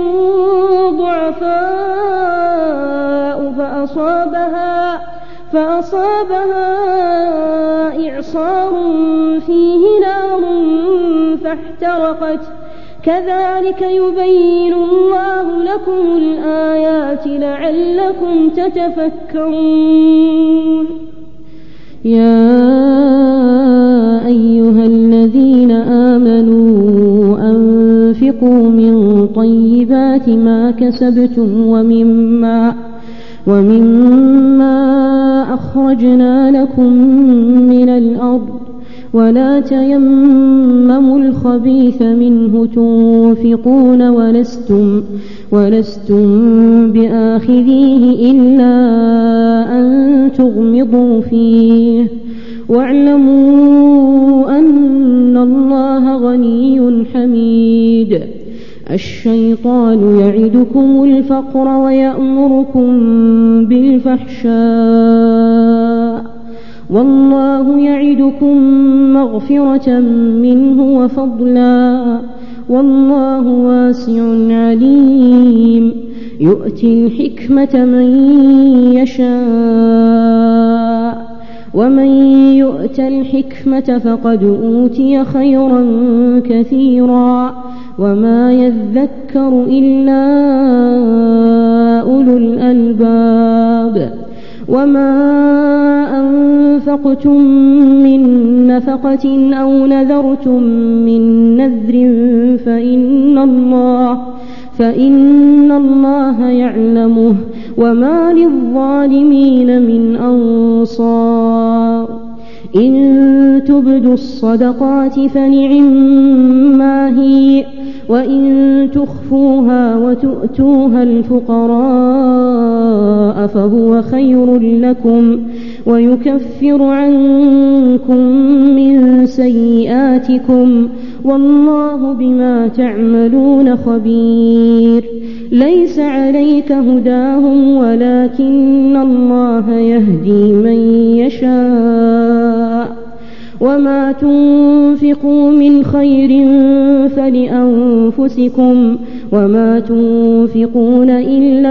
ضعفاء فأصابها فأصابها إعصار فيه نار فاحترقت كذلك يبين الله لكم الآيات لعلكم تتفكرون. يا أيها الذين آمنوا أنفقوا من طيبات ما كسبتم ومما ومما أخرجنا لكم من الأرض ولا تيمموا الخبيث منه تنفقون ولستم ولستم بآخذيه إلا أن تغمضوا فيه واعلموا أن الله غني حميد. الشيطان يعدكم الفقر ويأمركم بالفحشاء والله يعدكم مغفرة منه وفضلا والله واسع عليم. يؤتي الحكمة من يشاء ومن يؤت الحكمة فقد أوتي خيرا كثيرا وما يذكر إلا أولو الألباب. وما أنفقتم من نفقة أو نذرتم من نذر فإن الله فإن الله يعلمه وما للظالمين من أنصار. إن تبدوا الصدقات فنعما هي وإن تخفوها وتؤتوها الفقراء فهو خير لكم ويكفر عنكم من سيئاتكم والله بما تعملون خبير. ليس عليك هداهم ولكن الله يهدي من يشاء وما تنفقوا من خير فلأنفسكم وما تنفقون إلا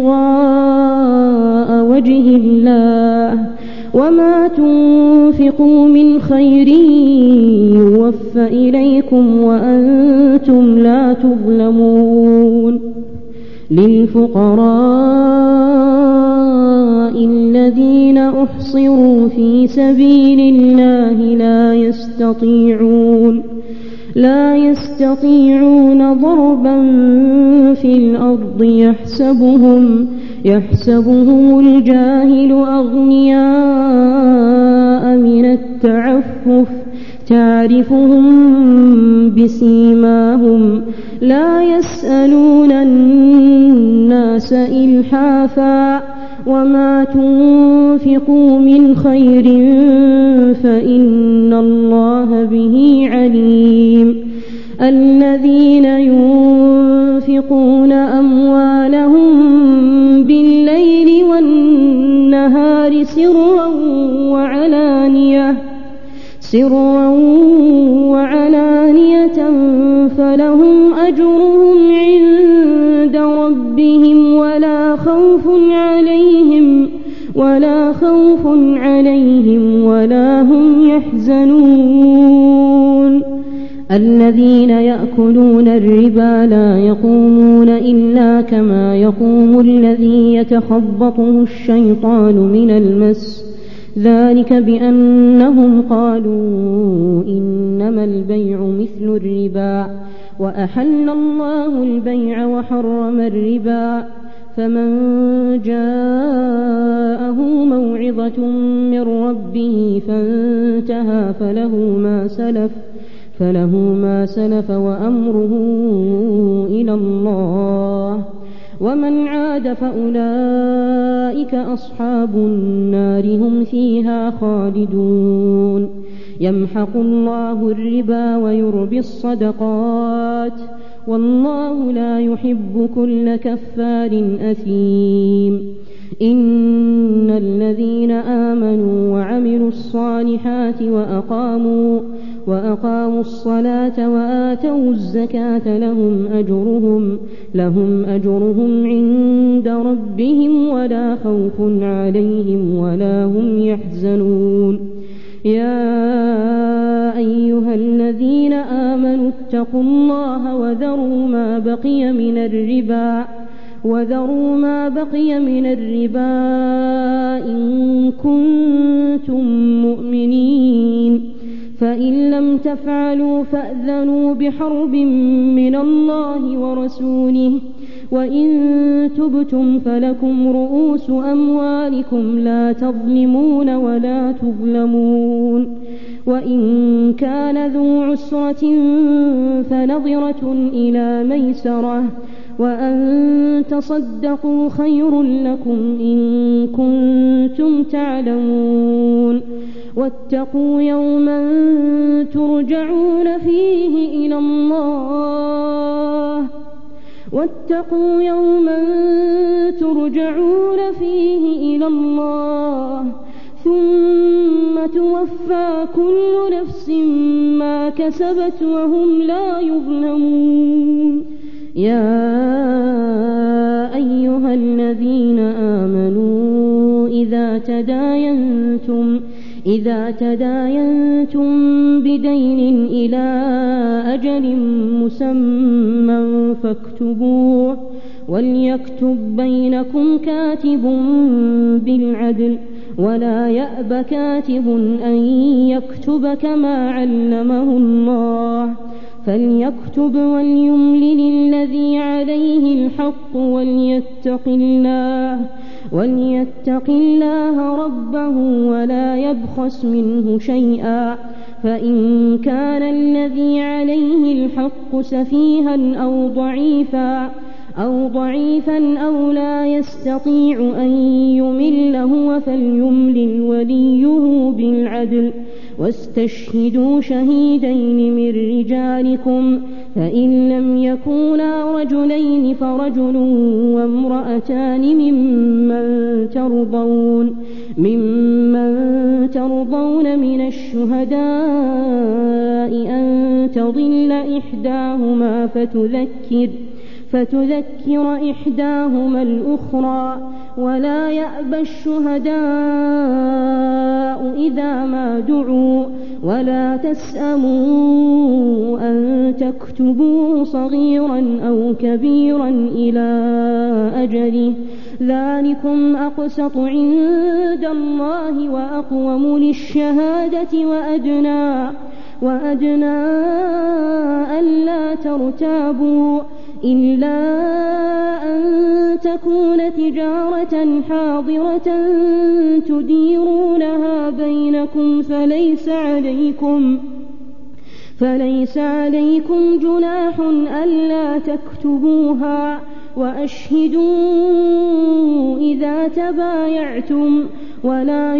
ابتغاء وجه الله وما تنفقوا من خير يوفى إليكم وأنتم لا تظلمون. للفقراء الذين أحصروا في سبيل الله لا يستطيعون لا يستطيعون ضربا في الأرض يحسبهم يحسبهم الجاهل أغنياء من التعفف تعرفهم بسيماهم لا يسألون الناس إلحافا وما تنفقوا من خير فإن الله به عليم. الذين ينفقون أموالهم بالليل والنهار سرا وعلانية سرا وعلانية فلهم أجرهم عند ربهم ولا خوف عليهم ولا خوف عليهم ولا هم يحزنون. الذين يأكلون الربا لا يقومون إلا كما يقوم الذي يتخبطه الشيطان من المس ذلك بأنهم قالوا إنما البيع مثل الربا وأحل الله البيع وحرم الربا فمن جاءه موعظة من ربه فانتهى فله ما سلف فله ما سلف وأمره إلى الله ومن عاد فأولئك أصحاب النار هم فيها خالدون يمحق الله الربا ويربي الصدقات والله لا يحب كل كفار أثيم إن الذين آمنوا وعملوا الصالحات وأقاموا وأقاموا الصلاة وآتوا الزكاة لهم أجرهم لهم أجرهم عند ربهم ولا خوف عليهم ولا هم يحزنون يا أيها الذين آمنوا اتقوا الله وذروا ما بقي من الربا وذروا ما بقي من الربا إن كنتم مؤمنين فإن لم تفعلوا فأذنوا بحرب من الله ورسوله وإن تبتم فلكم رؤوس أموالكم لا تظلمون ولا تظلمون وإن كان ذو عسرة فنظرة إلى ميسرة وأن تصدقوا خير لكم إن كنتم تعلمون واتقوا يوما ترجعون فيه إلى الله واتقوا يوما ترجعون فيه إلى الله ثم توفى كل نفس ما كسبت وهم لا يظلمون يا أيها الذين آمنوا إذا تداينتم إذا تداينتم بدين إلى أجل مسمى فاكتبوه وليكتب بينكم كاتب بالعدل ولا يأب كاتب أن يكتب كما علمه الله فليكتب وليملل الذي عليه الحق وليتق الله وليتق الله ربه ولا يبخس منه شيئا فإن كان الذي عليه الحق سفيها أو ضعيفا أو ضعيفا أو لا يستطيع أن يمل هو فليملل وليه بالعدل واستشهدوا شهيدين من رجالكم فإن لم يكونا رجلين فرجل وامرأتان ممن ترضون ممن ترضون من الشهداء أن تضل إحداهما فتذكر فتذكر إحداهما الأخرى ولا يأبى الشهداء إذا ما دعوا ولا تسأموا أن تكتبوه صغيرا أو كبيرا إلى أجله ذلكم أقسط عند الله وأقوم للشهادة وأدنى وأدنى ألا ترتابوا إلا أن تكون تجارة حاضرة تديرونها بينكم فليس عليكم فليس عليكم جناح ألا تكتبوها وأشهدوا إذا تبايعتم ولا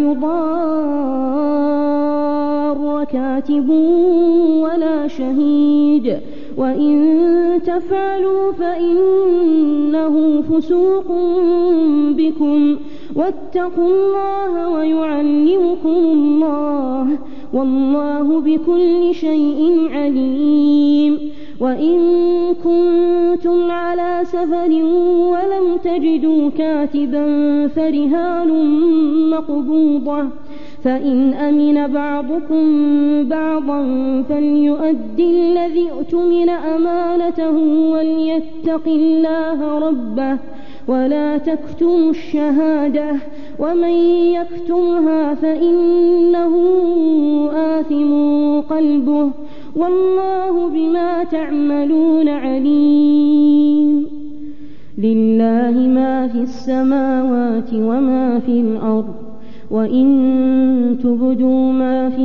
يضار كاتب ولا شهيد وإن تفعلوا فإنه فسوق بكم واتقوا الله ويعلمكم الله والله بكل شيء عليم وإن كنتم على سفر ولم تجدوا كاتبا فرهان مقبوضة فإن أمن بعضكم بعضا فليؤد الذي اؤتمن أمانته وليتق الله ربه ولا تكتموا الشهادة ومن يكتمها فإنه آثم قلبه والله بما تعملون عليم. لله ما في السماوات وما في الأرض وإن تبدوا ما في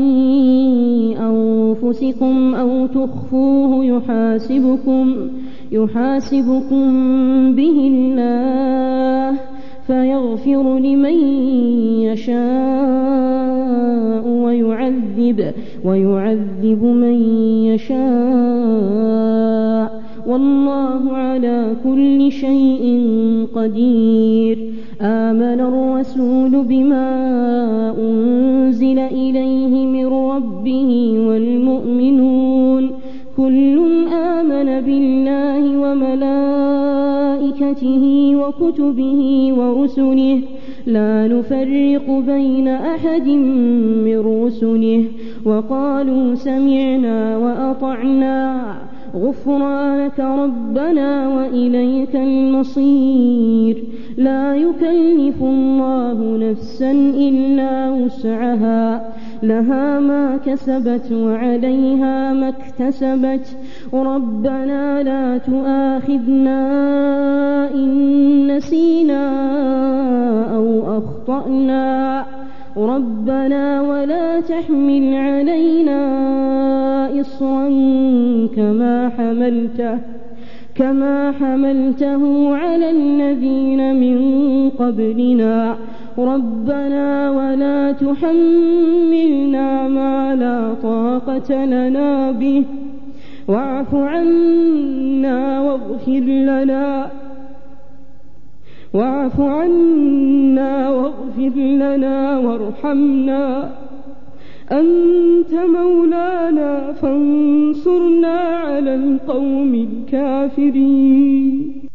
أنفسكم أو تخفوه يحاسبكم يحاسبكم به الله فيغفر لمن يشاء ويعذب ويعذب من يشاء والله على كل شيء قدير. آمن الرسول بما أنزل إليه من ربه والمؤمنون كل آمن بالله وملائكته وكتبه ورسله لا نفرق بين أحد من رسله وقالوا سمعنا وأطعنا غفرانك ربنا وإليك المصير. لا يكلف الله نفسا إلا وسعها لها ما كسبت وعليها ما اكتسبت ربنا لا تؤاخذنا إن نسينا أو أخطأنا ربنا ولا تحمل علينا إصرا كما حملته كما حملته على الذين من قبلنا ربنا ولا تحملنا ما لا طاقة لنا به واعف عنا واغفر لنا واعف عنا واغفر لنا وارحمنا أنت مولانا فانصرنا على القوم الكافرين.